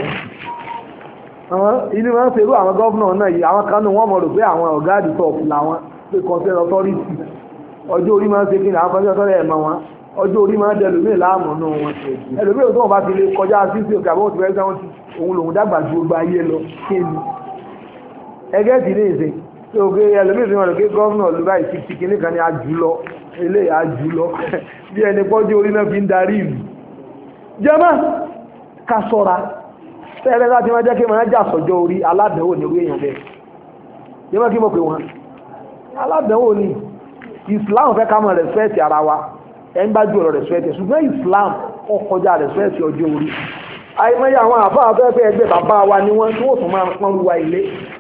ilé máa ń ṣerú àwọn gọ́ọ̀nà náà yìí àwọn kanú wọ́n mọ̀ rò pé àwọn ọ̀gá àdìtọ̀ọ̀pù làwọn pé consent authority ọjọ́ orí máa ń ṣe kí ní àwọn consent authority ẹ̀mọ́ wọn ọjọ́ orí máa ń dẹlù ní ìlàámù nù wọn ẹlòmíràn tó wọn bá ti lè kọjá sí sí òkè àbọ̀wọ̀n ti fẹ́ sẹ́wọ̀n tí òun lòun dàgbà ju gbogbo ayé lọ kí ni ẹgẹ́ ti ní ìsìn tí ó gé ẹlòmíràn fi wọn lòkè gọ́ọ̀nà olùbá ìsìnkì nìkan ni àjùlọ ilé àjùlọ bí ẹni pọ́jú orí náà fi ń darí ìlú jẹ́mọ́ ká sọ́ra tẹ́rẹ láti máa jẹ́ kí máa jà sọ́jọ́ orí aládẹ̀wò ní orí èèyàn bẹ́ẹ̀ jẹ́mọ́ kí mọ̀ pé wọn aládẹ̀wò ní Islam fẹ́ ká mọ̀ rẹ̀spẹ́ẹ̀tì ara wa ẹn bá jù ọ̀rọ̀ rẹ̀spẹ́ẹ̀tì ṣùgbọ́n Islam ó kọjá rẹ̀spẹ́ẹ̀tì ọjọ́ orí àìmọye àwọn àbá afẹ́fẹ́ ẹgbẹ́ bàbá wa ni wọ́n tí wọ́n tún máa pọ́n ruwa ilé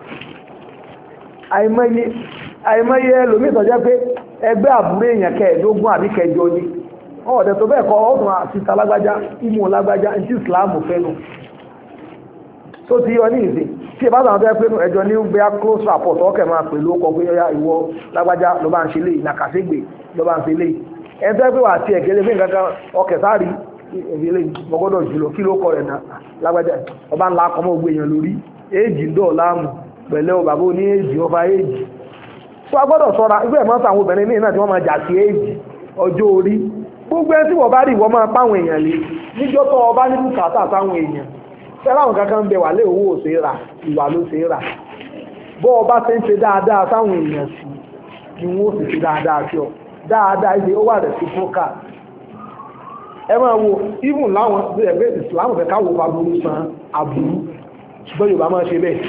àìmọye ẹlòmíì tó jẹ́ pé ẹgbẹ́ àbúrò èèyàn kẹẹ̀ẹ́dógún àbí kẹjọ ni ọ̀dẹ̀ tó bẹ́ẹ̀ kọ́ ọ̀tún àtìta lágbájá ìmú lágbájá ní Islam fẹ́ nù tó ti yọ ní ìsìn tí ẹ bá sàn fẹ́ pé ẹjọ́ ní gbé close rapport ọkẹ̀ máa pè ló kọ pé ìwọ lágbájá ló bá ń ṣe lé ìlàkàṣègbè ló bá ń ṣe lé ẹ fẹ́ pé wà á ti ẹ̀kẹ́lẹ́ fún nǹkan kan ọkẹ̀ sáàrí ìrẹ̀lẹ̀ mọ́gọ́dọ̀ jùlọ kí ló kọ rẹ̀ náà lágbájá ọba ńlá kọmọ ògbé èèyàn lórí éèjì ń dọ̀ láàmù pẹ̀lẹ́ ò bàbá ní éèjì ọba éèjì so agbọ́dọ̀ ṣọ́ra ibẹ̀ mọ́ sáwọn obìnrin míì náà tí wọ́n máa jà sí èjì ọjọ́ orí gbogbo ẹni tí wọ́n bá rí ìwọ́n máa páwọn èèyàn lé níjọ́ tó ọba ní bùkátà sáwọn èèyàn fẹ́ràn àwọn kankan ń bẹ wà lé owó òsè rà ìwà ló ṣe rà bó ọba ṣe ń ṣe dáadáa sáwọn èèyàn sí ni wọ́n sì ṣe dáadáa sí ọ dáadáa ilé ó wà rẹ̀ sí fúnkà ẹ máa wo even láwọn ẹgbẹ́ ìsìlámù fẹ́ káwọ́ aburú san aburú ṣùgbọ́n Yorùbá máa ṣe bẹ́ẹ̀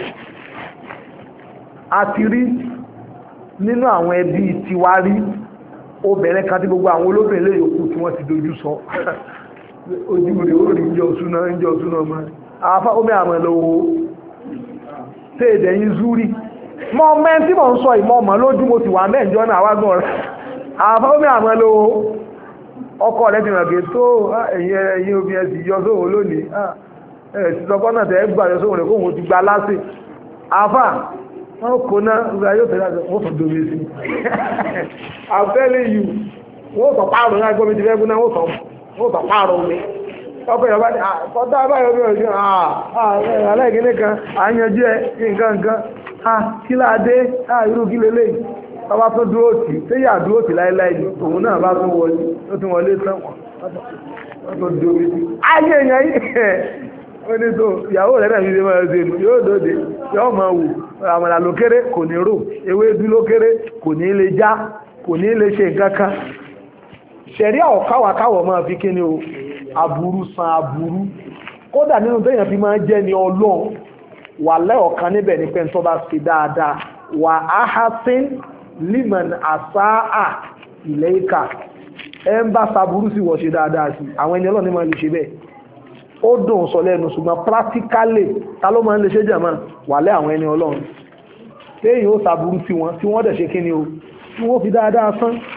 a ti rí nínú àwọn ẹbí tiwa rí obìnrin kan tí gbogbo àwọn olóbìnrin lè yòókù tí wọ́n ti dojú sọ ojú rẹ̀ ó rí ìjọ súná mọ́ àfá omi àmọ́ lọ́wọ́ tẹ́ẹ̀dẹ̀ yìí zúrí mọ́ mẹ́ tí mọ́ ń sọ ìmọ̀ ọmọ lójú mo ti wà mẹ́jọ náà wágán rẹ̀ àfá omi àmọ́ lọ́wọ́ ọkọ rẹ̀ ti ràgé tó ẹ̀yìn obìnrin sì yọ sóhun lónìí ẹ̀sìtọ́kọ́ náà tẹ́ gbà yọ sóhun rẹ̀ kóhun ti gba lásì àfá wọ́n kò náà ọgbà yóò tẹ̀lé àti wọ́n tọ̀ domi sí I'm telling you wọ́n tọ̀ pààrọ̀ náà gbọ́mi ti fẹ́ gúnná wọ́n tọ̀ pààrọ̀ mi ọkọ̀ ìyọ̀bá ní ọ̀dá báyọ̀ bí ọjọ́ aláìgíní kan àyànjú ẹ nǹkan kí láadé irú kí lélẹ̀ ọba tó dúró tì téyà dúró tì láíláí òun náà bá tún wọlé ó tún wọlé sánwọ̀n wọ́n tó domi sí ayé èèyàn yìí ó ní tó ìyàwó rẹ̀ náà fi ṣe máa ṣe nù yóò dóde yóò máa wù àmàlà ló kéré kò ní rò ewédú ló kéré kò ní lè já kò ní lè ṣe nǹkan kan ṣẹ̀rí àwọ̀káwàkáwọ̀ máa fi kí ni o aburú san aburú kódà nínú téèyàn fi máa jẹ́ ni Ọlọ́run wà lẹ́ọ̀kan níbẹ̀ ní pé tó bá ṣe dáadáa wà áhásín liman àsáà ìlẹ́ìkà ẹ ń bá saburú sí wọ́n ṣe dáadáa sí àwọn ẹni Ọlọ́run ní máa lè ṣe bẹ́ẹ̀ ó dùn sọ lẹ́nu ṣùgbọ́n practically ta ló máa ń lè ṣe jẹ̀mọ́ wà lẹ́ àwọn ẹni Ọlọ́run téèyàn ó saburú sí wọn tí wọ́n dẹ̀ ṣe kí ni o tí wọ́n fi dáadáa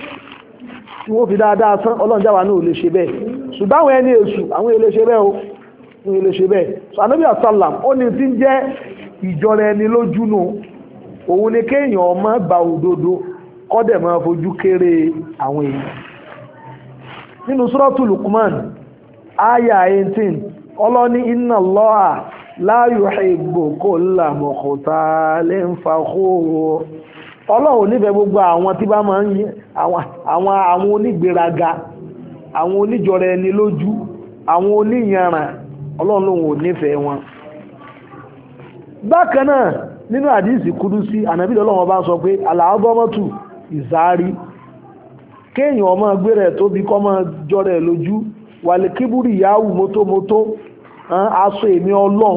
sán Ọlọ́run jáwa náà ò lè ṣe bẹ́ẹ̀ ṣùgbọ́n àwọn ẹni èṣù àwọn èlé ṣe bẹ́ẹ̀ o wọ́n èlé ṣe bẹ́ẹ̀ so Ànábì àsálàm ó ní tí ń jẹ́ ìjọra ẹni lójú nù òun ni kéèyàn ọmọ gba òdodo kọ́dẹ̀ máa fojú kéré àwọn èèyàn nínú Suratul Luqman aya 18 ọlọ́ni inna Allaha la yuhibbu kulla mukhtalin fakhur Ọlọ́run nífẹ̀ẹ́ gbogbo àwọn tí bá máa ń yí àwọn onígbéraga àwọn oníjọra ẹni lójú àwọn oníyanràn Ọlọ́run lòun ò nífẹ̀ẹ́ wọn bákan náà nínú àdíìsì kúdúsí ànàbí Ọlọ́run bá sọ pé àlàábọ́mọ́tù ìzárí kéèyàn ọmọ gbérẹ̀ tóbi kọ́ mọ́ jọra ẹ̀ lójú wàlẹ̀ kíbúrì yahoo mótómótó aṣọ èmi Ọlọ́run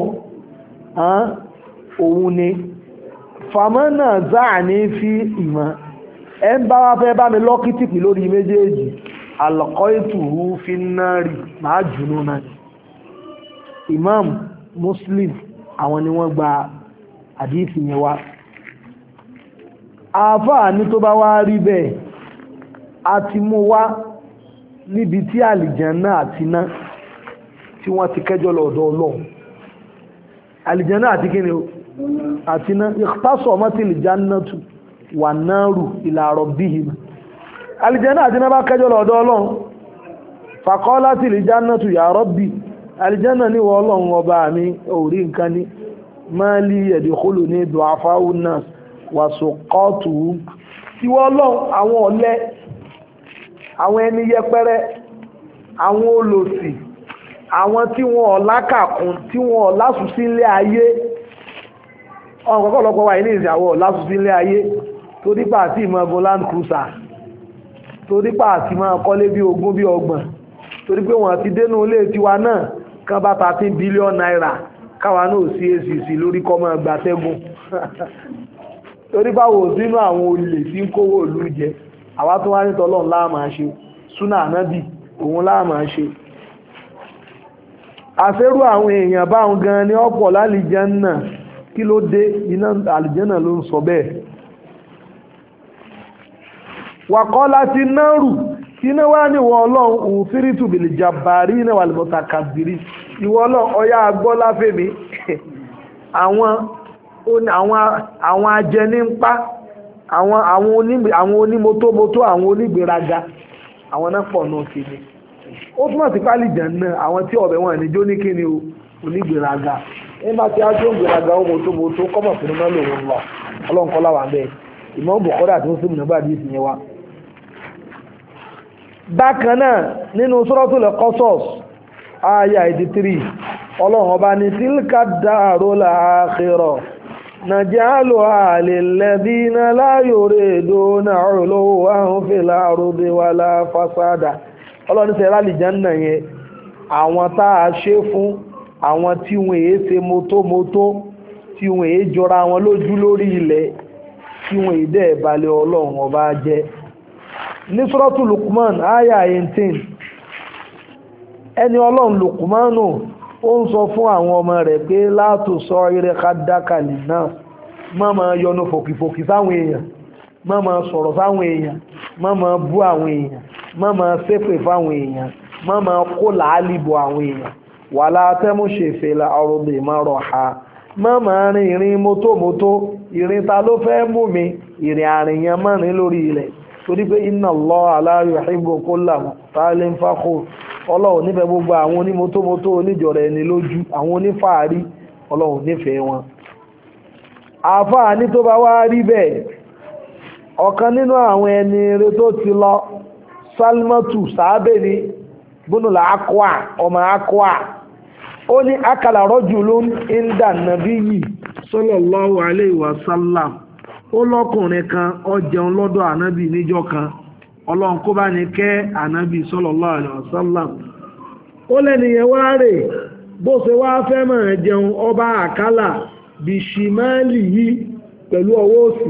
òun ni fàmọ́nà záà ní fi ìmọ̀ ẹ ń bá wá fẹ́ bá mi lọ́kìtìpì lórí méjèèjì àlọ́kọ́ ìtùrú fi náà rí máa jùlọ náà Imam Muslim àwọn ni wọ́n gba àdíìsì yẹn wá àáfàá ní tó bá wá rí bẹ́ẹ̀ a ti mú wá níbi tí àlìjànnà àti iná tí wọ́n ti kẹjọ́ lọ́dọ̀ Ọlọ́run àlìjànnà àti kíni o àti iná ikhtasamat al-jannatu wan-naru ila rabbihim àlìjànnà àti iná bá kẹjọ́ lọ́dọ̀ Ọlọ́run faqalat al-jannatu ya rabbi àlìjànnà ní wọ́n Ọlọ́run ọba mi orí nǹkan ní ma li yadkhuluni du'afa'u an-nas wa suqatuhum tí wọ́n Ọlọ́run àwọn ọ̀lẹ àwọn ẹni yẹpẹrẹ àwọn olòṣì àwọn tí wọn ọ̀lákàkún tí wọn ọ̀lásùsí ilé ayé ọ̀n kọ́kọ́lọpọ̀ wà ní ìsìyàwó ọ̀lásùsí ilé ayé tó dípà àti ìmọ̀ Land Cruiser tó dípà àti máa kọ́lé bí 20 bí 30 torí pé wọ́n ti dénú ilé tiwa náà kan bá 13 billion naira káwa náà sí ACC lórí kọ́mọ gbàtẹ́gùn torí báwo sínú àwọn olè tí ń kówó ìlú jẹ àwa tó wá ní tọ́lọ́run láàmà ṣe súnà ànábì òun láàmà ṣe àṣẹ́rù àwọn èèyàn báwọn gan ni ọ̀pọ̀ lálìjánà kí ló dé iná àlìjánà ló ń sọ bẹ́ẹ̀ wàkọ́ láti náàrù iná wá ní ìwọ Ọlọ́run òun fírítù bìlì jàbàrí iná wà lọ́ta kàbìrí ìwọ Ọlọ́run ọya agbọ́ láfẹ́mi àwọn ajẹnípa àwọn onímọ́tómọ́tó àwọn onígbéraga àwọn náà pọ̀ náà sí ni ó túnmọ̀ sí pálí jẹ̀nà àwọn tí ọ̀bẹ̀ wọn ní jó ní kíni o onígbéraga nígbà tí a jó ń gbéraga ó mọ́tómọ́tó kọ́mọ̀ fún mọ́ lòun lọ ọlọ́nkọ́lá wà bẹ́ẹ̀ Imam Bukhari àti Muslim nígbà bí ìsìn yẹn wá. Bákan náà nínú Suratul Qasas aya 83 ọlọ́run ọba ní tilka darul akhirah naj'aluha lilladhina la yuriduna 'uluwan fil ardi wala fasada. Ọlọ́run ṣe rálì Janna yẹn àwọn tá a ṣe fún àwọn tí wọ́n èé ṣe mótómótó tí wọ́n èé jọra wọn lójú lórí ilẹ̀ tí wọ́n èé dẹ̀ balẹ̀ ọlọ́run ọba jẹ́. Ní Suratul Luqman aya 18 ẹni ọlọ́run Luqmanu ó ń sọ fún àwọn ọmọ rẹ̀ pé látò sọ eré kádàkàlì náà má máa yọnu fòkìfòkì sáwọn èèyàn, má máa sọ̀rọ̀ sáwọn èèyàn, má máa bú àwọn èèyàn, má máa ṣépè fáwọn èèyàn, má máa kó làálìbò àwọn èèyàn. wala tamshi fil ardi maraha má máa rin ìrìn mótómótó, ìrìn ta ló fẹ́ mú mi, ìrìn àrìyàn mọ́rin lórí ilẹ̀, torí pé inna Allaha la yuhibbu kulla mukhtalin fakhur. Ọlọ́run nífẹ̀ẹ́ gbogbo àwọn onímótómótó oníjọra ẹni lójú, àwọn onífàárí, Ọlọ́run nífẹ̀ẹ́ wọn. Àfáà ní tó bá wá rí bẹ́ẹ̀, ọ̀kan nínú àwọn ẹni rere tó ti lọ, Salmatu sàábẹ̀ ní bùnúlà Akwa ọmọ Akwa, ó ní akala rajulun inda nabiyyi sallallahu alayhi wa sallam. Ó lọ́kùnrin kan ó jẹun lọ́dọ̀ ànábì níjọ́ kan, Ọlọ́run kó bá ní kẹ́ ànábì sallallahu alaihi wasallam. Ó lẹ́nìyàn wá rè bó ṣe wá fẹ́ máa jẹun ọba àkálà bí ṣìmáàlì yìí pẹ̀lú ọwọ́ òsì.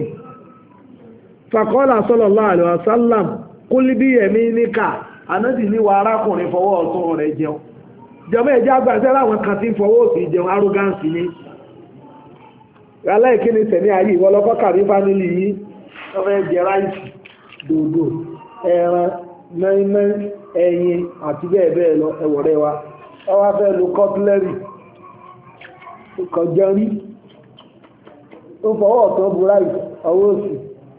Faqala sallallahu alaihi wasallam kul bi yaminika, ànábì ní wa arákùnrin fọwọ́ ọ̀tún rẹ̀ jẹun. Jọmọ́ ẹ̀jẹ̀ àgbàṣẹ́ láwọn kan tí ń fọwọ́ òsì jẹun arrogance ni. Aláìkíni tẹ̀lé ayé ìwọlọ́kọ́ kàrí fámílì yìí wọ́n fẹ́ jẹ ráìsì, dòdò, ẹran, mẹ́rin, ẹyin àti bẹ́ẹ̀ bẹ́ẹ̀ lọ ẹwọ̀rẹ́ wa. Wọ́n wá fẹ́ lo kọ́túlẹ́rì kọjọ rí, ó fọwọ́ ọ̀tọ́ bu ráìsì ọwọ́ òsì,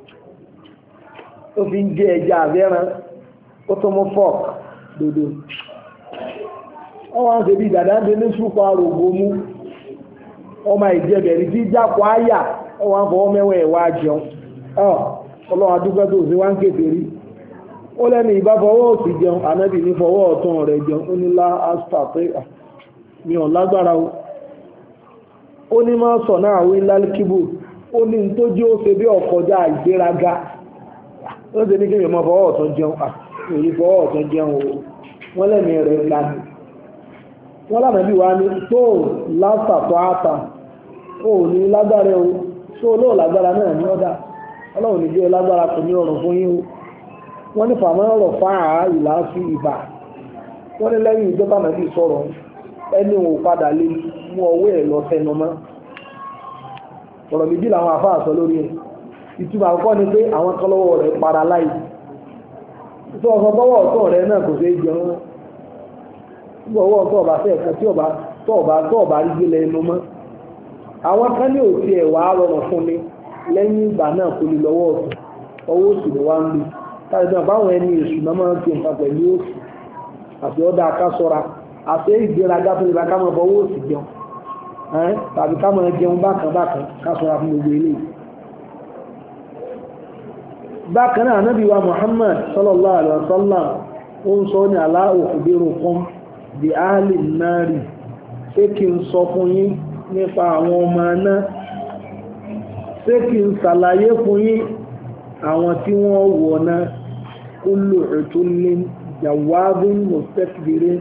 ó fi ń jẹ ẹja àbẹ́ran, ó tó mú fọ́ọ̀k dòdò. Wọ́n wá ń ṣe bí dàdá ń ṣe ní súpọ̀ àrògbò mú ọmọ ìjẹbẹ̀rí tí jápọ̀ áyà ọwọ́ àfọwọ́ mẹ́wẹ́ ẹ̀wà jẹun. Ọlọ́run adúgbẹ́ tó sí wá ń kéfèé rí. Ó lẹ́nu ìbá fọwọ́ òsì jẹun, ànábì ní fọwọ́ ọ̀tún rẹ̀ jẹun. Ó ní astafirullah ní ọ̀lágbára o. Ó ní máa sọ náà wí lálkíbù, ó ní tó jẹ́ ó ṣe bí ọ̀kọjá ìgbéraga. Ó ṣe ní kí mi mọ fọwọ́ ọ̀tún jẹun, èyí fọwọ́ ọ̀tún jẹun o. Wọ́n lẹ́nu rẹ̀ lánàá. Wọ́n lánàá bí wá ní tó lásàtọ̀ àtà ó ní lágbára o, tó olóò lágbára náà ní ọ́dá, Ọlọ́run ní jẹ́ lágbára kò ní ọ̀rùn fún yín o. Wọ́n ní fàmọ́ ọ̀rọ̀ fáà ìlà sí ìbà. Wọ́n ní lẹ́yìn ìjọba náà bí sọ̀rọ̀ ẹni ò padà lè mú ọwọ́ ẹ̀ lọ tẹnu mọ́. Ọ̀rọ̀ méjì làwọn àfáà sọ lórí ẹ̀. Ìtumọ̀ àkọ́kọ́ ni pé àwọn kan lọ́wọ́ rẹ̀ para láì. Tó ọkọ̀ tọ́wọ́ ọ̀tọ̀ rẹ̀ náà kò ṣeé jẹun. Ọwọ́ ọ̀tọ̀ ọba fẹ́ ẹ̀ka tí ọba rí gbé lẹ́nu mọ́. Àwọn kan ní òsì ẹ̀wà rọrùn fún mi lẹ́yìn ìgbà náà kò lè lọ́wọ́ ọ̀tún, ọwọ́ òsì ni wá ń lè. Táyé náà báwọn ẹni èṣù náà máa ń fi nǹkan pẹ̀lú òsì àti ọ̀dà akásọ́ra àti ìgbéraga tó lè ra ká máa fọwọ́ òsì jẹun tàbí ká máa jẹun bákan ká ṣọ́ra fún gbogbo eléyìí. Bákan náà Ànábì wa Muhammad sallallahu alaihi wasallam ó ń sọ ní ala ukhbirukum bi ahli nari, ṣé kí n sọ fún yín nípa àwọn ọmọ náà, ṣé kí n ṣàlàyé fún yín àwọn tí wọ́n wọ̀ náà, kullu utullin jawazin mustakbirin.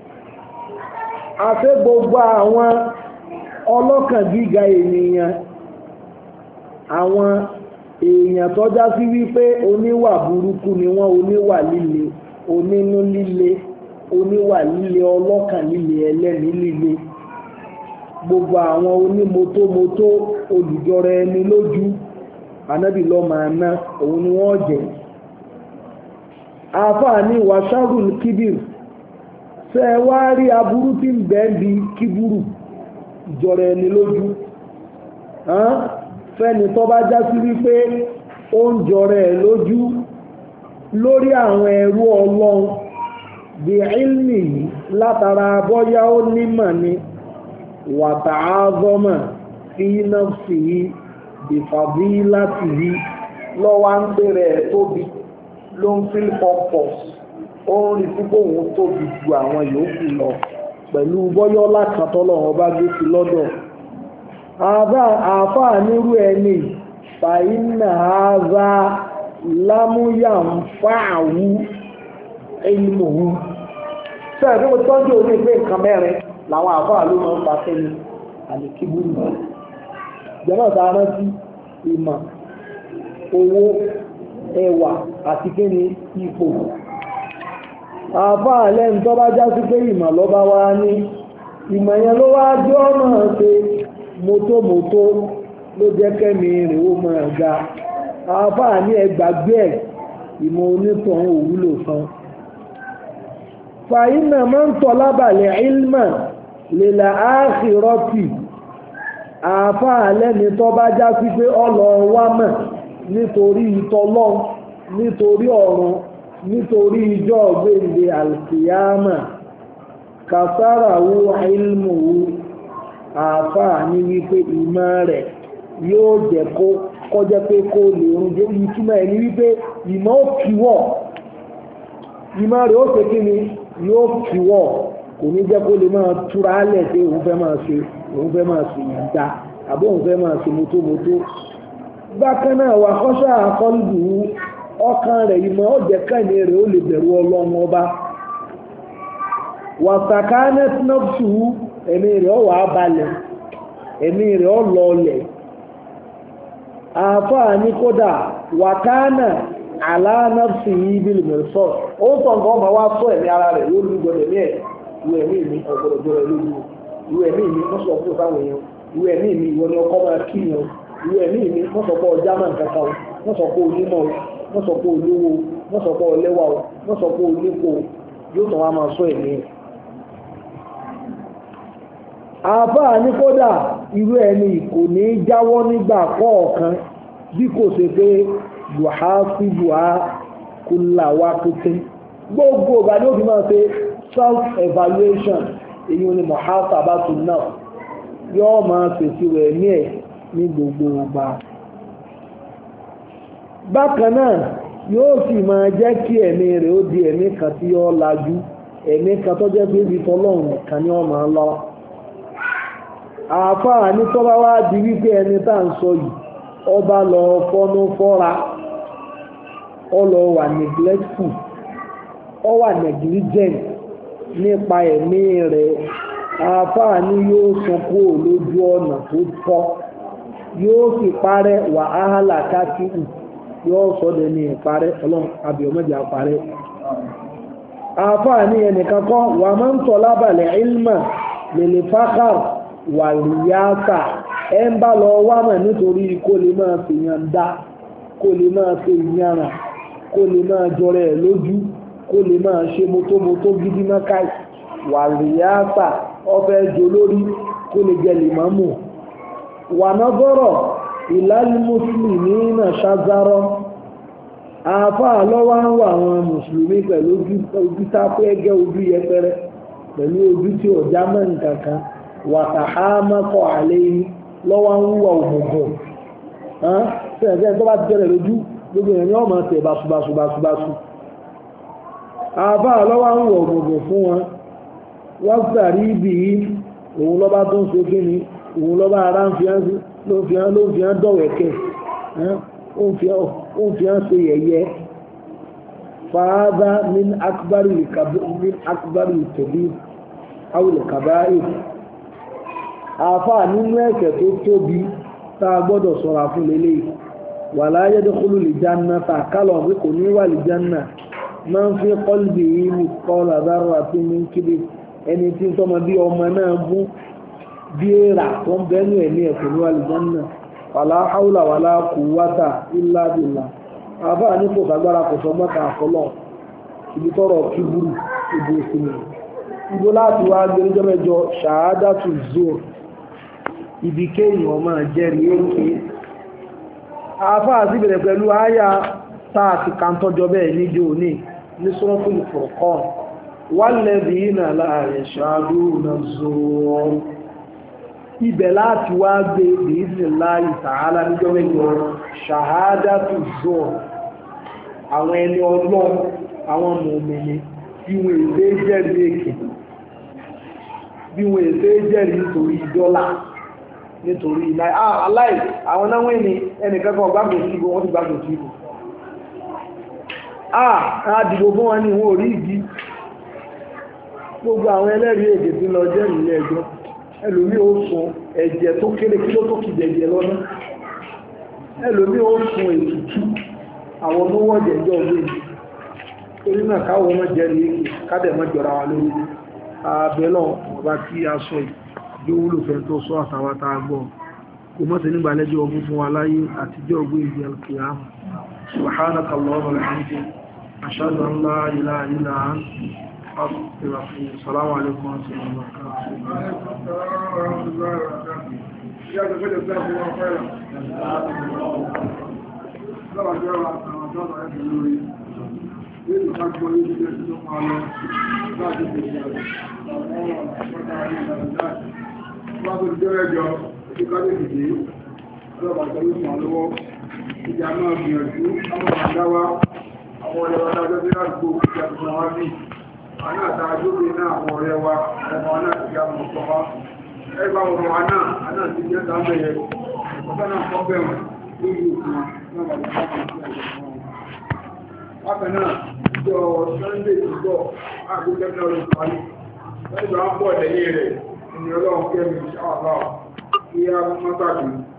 Àṣẹ gbogbo àwọn ọlọ́kàn gíga ènìyàn, àwọn èèyàn tọ́já sí wípé oníwà burúkú ni wọ́n, oníwà líle, onínú líle, oníwà líle, ọlọ́kàn líle, ẹlẹ́ni líle, gbogbo àwọn onímotómotó olùjọra ẹni lójú, Ànábì ló máa ná òun ni wọ́n jẹ́. Àfáà ní wàṣárùn kíbìrì, ṣé wá rí aburú tí ń bẹ bí kíbùrù, ìjọra ẹni lójú, fẹ́ni tó bá já sí wípé ó ń jọra ẹ̀ lójú lórí àwọn ẹrú Ọlọ́run bí ilmi yìí látara bọ́yá ó nímọ̀ ni wàtàázọ́mọ̀ fi nafsihi bí fadilatihi lọ́wọ́ ń pèrè ẹ̀ tóbi ló ń feel purpose ó ń rí púpọ̀ òun tóbi ju àwọn yòókù lọ pẹ̀lú bọ́yọ́ lákàtọ́lọ̀ wọn bá gbé sí lọ́dọ̀ àáfàá nírú ẹni fàyínà ààzá lámúyà ń fáàwú ilmuhu sẹ́ẹ̀ tó tọ́jú orí pé nǹkan mẹ́rin làwọn àáfàá ló máa ń pa sẹ́ni àlèkíbúrú jẹ́mọ̀ tá a rántí ìmọ̀ owó ẹwà àti kíni ipò àáfàá lẹ́nu tó bá já sí pé ìmọ̀ lọ́ba wá ní ìmọ̀ yẹn ló wá jẹ́ ọ̀nà ṣe mọ́tòmọ́tò ló jẹ́ kẹ́mi rìn ó máa ga àáfàá ní ẹgbàgbé ẹ̀ ìmọ̀ onítọ̀hún òwúlò fún fàyínà máa ń tọ́ lábàlẹ̀ ilmà lè là áàkìrọ́tì àáfàá lẹ́ni tó bá já sí pé ọlọ wá mọ̀ nítorí ìtọ́lọ́ nítorí ọ̀run nítorí ìjọ ọ̀gbẹ́ndé alkiyama kàsáràwó ilmuhu àáfàá ní wípé ìmọ̀ rẹ̀ yóò jẹ́ kó kọjá pé kó lè rún jẹ́ ìtumọ̀ ẹ̀ ní wípé ìmọ̀ ó kíwọ̀ ìmọ̀ rẹ̀ ó ṣe kí ni yóò kíwọ̀ kò ní jẹ́ kó lè máa túra lẹ̀ pé òun fẹ́ máa ṣe ìyànda àbó òun fẹ́ máa ṣe mótómótó bákan náà wà kọ́ṣà àkọlù ọkàn rẹ̀ ìmọ̀ ó jẹ́ káìní rẹ̀ ó lè bẹ̀rù ọlọ́run ọba wàtàkà nẹ́tínọ́pù ẹ̀mí rẹ̀ ó wà á balẹ̀ ẹ̀mí rẹ̀ ó lọlẹ̀ àáfàá ní kódà wàkánà aláàánáfì yìí bí lùmẹ̀sọ̀ ó ń tàn kọ́ ma wá sọ ẹ̀mí ara rẹ̀ yóò lú gbọdọ̀ ní ẹ̀ ìwé ẹ̀mí mi ọ̀gbọ̀dọ̀ jọrọ lójú ìwé ẹ̀mí mi wọ́n sọ fún ìfáwọn èèyàn ìwé ẹ̀mí mi ìwọ ni ọkọ máa kí yan ìwé ẹ̀mí mi wọ́n sọ pé ọjà máa ń kàkà o wọ́n sọ pé onímọ̀ o wọ́n sọ pé olówó wọ́n sọ pé ọlẹ́wà o wọ́n sọ pé onípo yóò tàn wá máa sọ ẹ̀mí ẹ̀. àáfàá ní kódà irú ẹni kò ní jáwọ́ nígbà kọ̀ọ̀kan bí kò ṣe pé yuhasibuha kulla waqtin gbogbo ìgbà ni ó fi máa ṣe self-evaluation èyí ni muhasabatu nafs yóò máa fèsì rẹ̀ ní ẹ̀ ní gbogbo ìgbà. bákan náà yóò sì máa jẹ́ kí ẹ̀mí rẹ̀ ó di ẹ̀mí kan tí yóò lajú ẹ̀mí kan tó jẹ́ pé ibi tọ́lọ́run nìkan ni wọ́n máa lọ. àáfàá ní tọ́ba wá di wípé ẹni tá à ń sọ yìí ọba lọ fọ́nú fọ́ra ọlọ wà neglectful ọ wà negligent nípa ẹ̀mí rẹ̀ àáfàá ní yóò sọ kúrò lójú ọ̀nà tó tọ́ yóò sì parẹ́ wàhálà kákìrì yóò sọ́dọ̀ ní ìparẹ́ ọlọ́run àbíọ́mọ́jà parẹ́ àáfàá ní ẹnìkan kọ́ wà máa ń tọ́ lábàlẹ̀ ilmà lèlè fákàr wà ríyáta ẹ ń bá lọ wá mọ̀ nítorí kó lè máa fi yan dá kó lè máa fi yànrà kó lè máa jọrọ ẹ̀ lójú kó lè máa ṣe mótómótó gidi mọ́káì wà ríyáta ọfẹ́ jò lórí kó lè jẹ lìmọ́mù wà nọ́gọ́rọ̀ ìlàlí mùsùlùmí náà ṣázárọ́ àáfàá lọ́wọ́ ń wà àwọn mùsùlùmí pẹ̀lú ojú tápé ẹgẹ́ ojú yẹpẹrẹ pẹ̀lú ojú tí ọ̀já mọ́ nǹkan kan wàtàhámẹ́kọ̀ àlẹ́ yìí lọ́wọ́ ń wà òmùgọ̀ ṣẹ̀ṣẹ̀ tó bá ti jẹ́rẹ̀ lójú gbogbo èèyàn ni wọ́n máa tẹ̀ báṣubáṣubáṣubáṣu àáfàá lọ́wọ́ ń wà òmùgọ̀ fún wọn wọ́n sàrí ibì yìí òun lọ́ba tó ń ṣe kí ni òun lọ́ba ara ń fi hàn dọ̀wẹ̀kẹ̀ ó ń fi hàn ṣe yẹ̀yẹ́ fàádà min akbari tẹ̀lé àwùlẹ̀ kàbáyé àáfàá nínú ẹ̀ṣẹ̀ tó tóbi tá a gbọ́dọ̀ ṣọ́ra fún lélẹ̀ wà láyé dẹ́kọ́lù lè jánà tá a kálọ̀ pé kò ní wà lè jánà máa ń fi kọ́lbì yìí ní kọ́lá dára àti ní kíbi ẹni tí ń tọ́mọ bí ọmọ náà bú bí èèrà tó ń bẹ́nu ẹ̀mí ẹ̀kọ́ ní wà lè jánà wàlá haúlà wàlá quwwata illa billah àáfàá ní kò fagbára kò sọ mọ́ta àfọlọ́ ibi tọrọ kíburú ibo ìsinmi ibo láti wá gbẹrẹjọ mẹ́jọ ṣàádàtù zoro ibi kéèyàn máa jẹ́rìí èké àáfàá sì bẹ̀rẹ̀ pẹ̀lú àyà táàtì kàntọ́jọ bẹ́ẹ̀ níjó ní Suratul Furqan walladhina la yashhaduna zoro ibẹ̀ láti wá gbé bi'iznillahi ta'ala níjọ́ mẹ́jọ ṣàhádàtù zọ́ọ̀ àwọn ẹni ọlọ́run àwọn mùmínì bí wọ́n èdè jẹ́rìí èké bí wọ́n èdè jẹ́rìí nítorí dọ́là nítorí ilá aláì àwọn náà wọ́n ní ẹnìkankan gbàgbé sí ibò wọ́n ti gbàgbé sí ibò àdìbò fún wọn ní wọn ò rí ìdí gbogbo àwọn ẹlẹ́rìí èdè tí lọ jẹ́rìí ilé ẹjọ́ ẹlòmí ó sun ẹ̀jẹ̀ tó kéré kí ló tó kì jẹ̀jẹ̀ lọ́nà ẹlòmí ó sun ètùtù àwọn tó wọ́n jẹ̀jọ́ ọgbẹ́ yìí torí náà káwọn ọmọ jẹ́rìí èké kádẹ̀ mọ́ jọra wa lórí abẹ́lọ́ ọba tí a sọ ìjówúlò fẹ́ tó sọ àtàwátà gbọ́ kò mọ́ sí nígbà lẹ́jọ́ ọgbọ́n fún wa láyé àtijọ́ ọgbẹ́ ìdí alkiyama subhanaka Allahumma wa bihamdika ashhadu an la ilaha illa anta السلام عليكم ورحمة الله وبركاته àná àtàjóbe náà àwọn ọ̀rẹ́ wa ọmọ náà ti gbà mọ̀ sọ wá ẹgbà ọmọ wa náà ti jẹ́ dámẹ́yẹ ọ̀pọ̀ náà kọ́ bẹ̀rẹ̀ lórí òkú wọn náà wà ní bákan náà ìjọ Sunday ti bọ̀ àgbẹ̀kẹ́ náà ló parí lẹ́gbàá ń bọ̀ lẹ́yìn rẹ̀ ìní ọlọ́run kẹ́mi ṣáwà kí á mọ́tàkì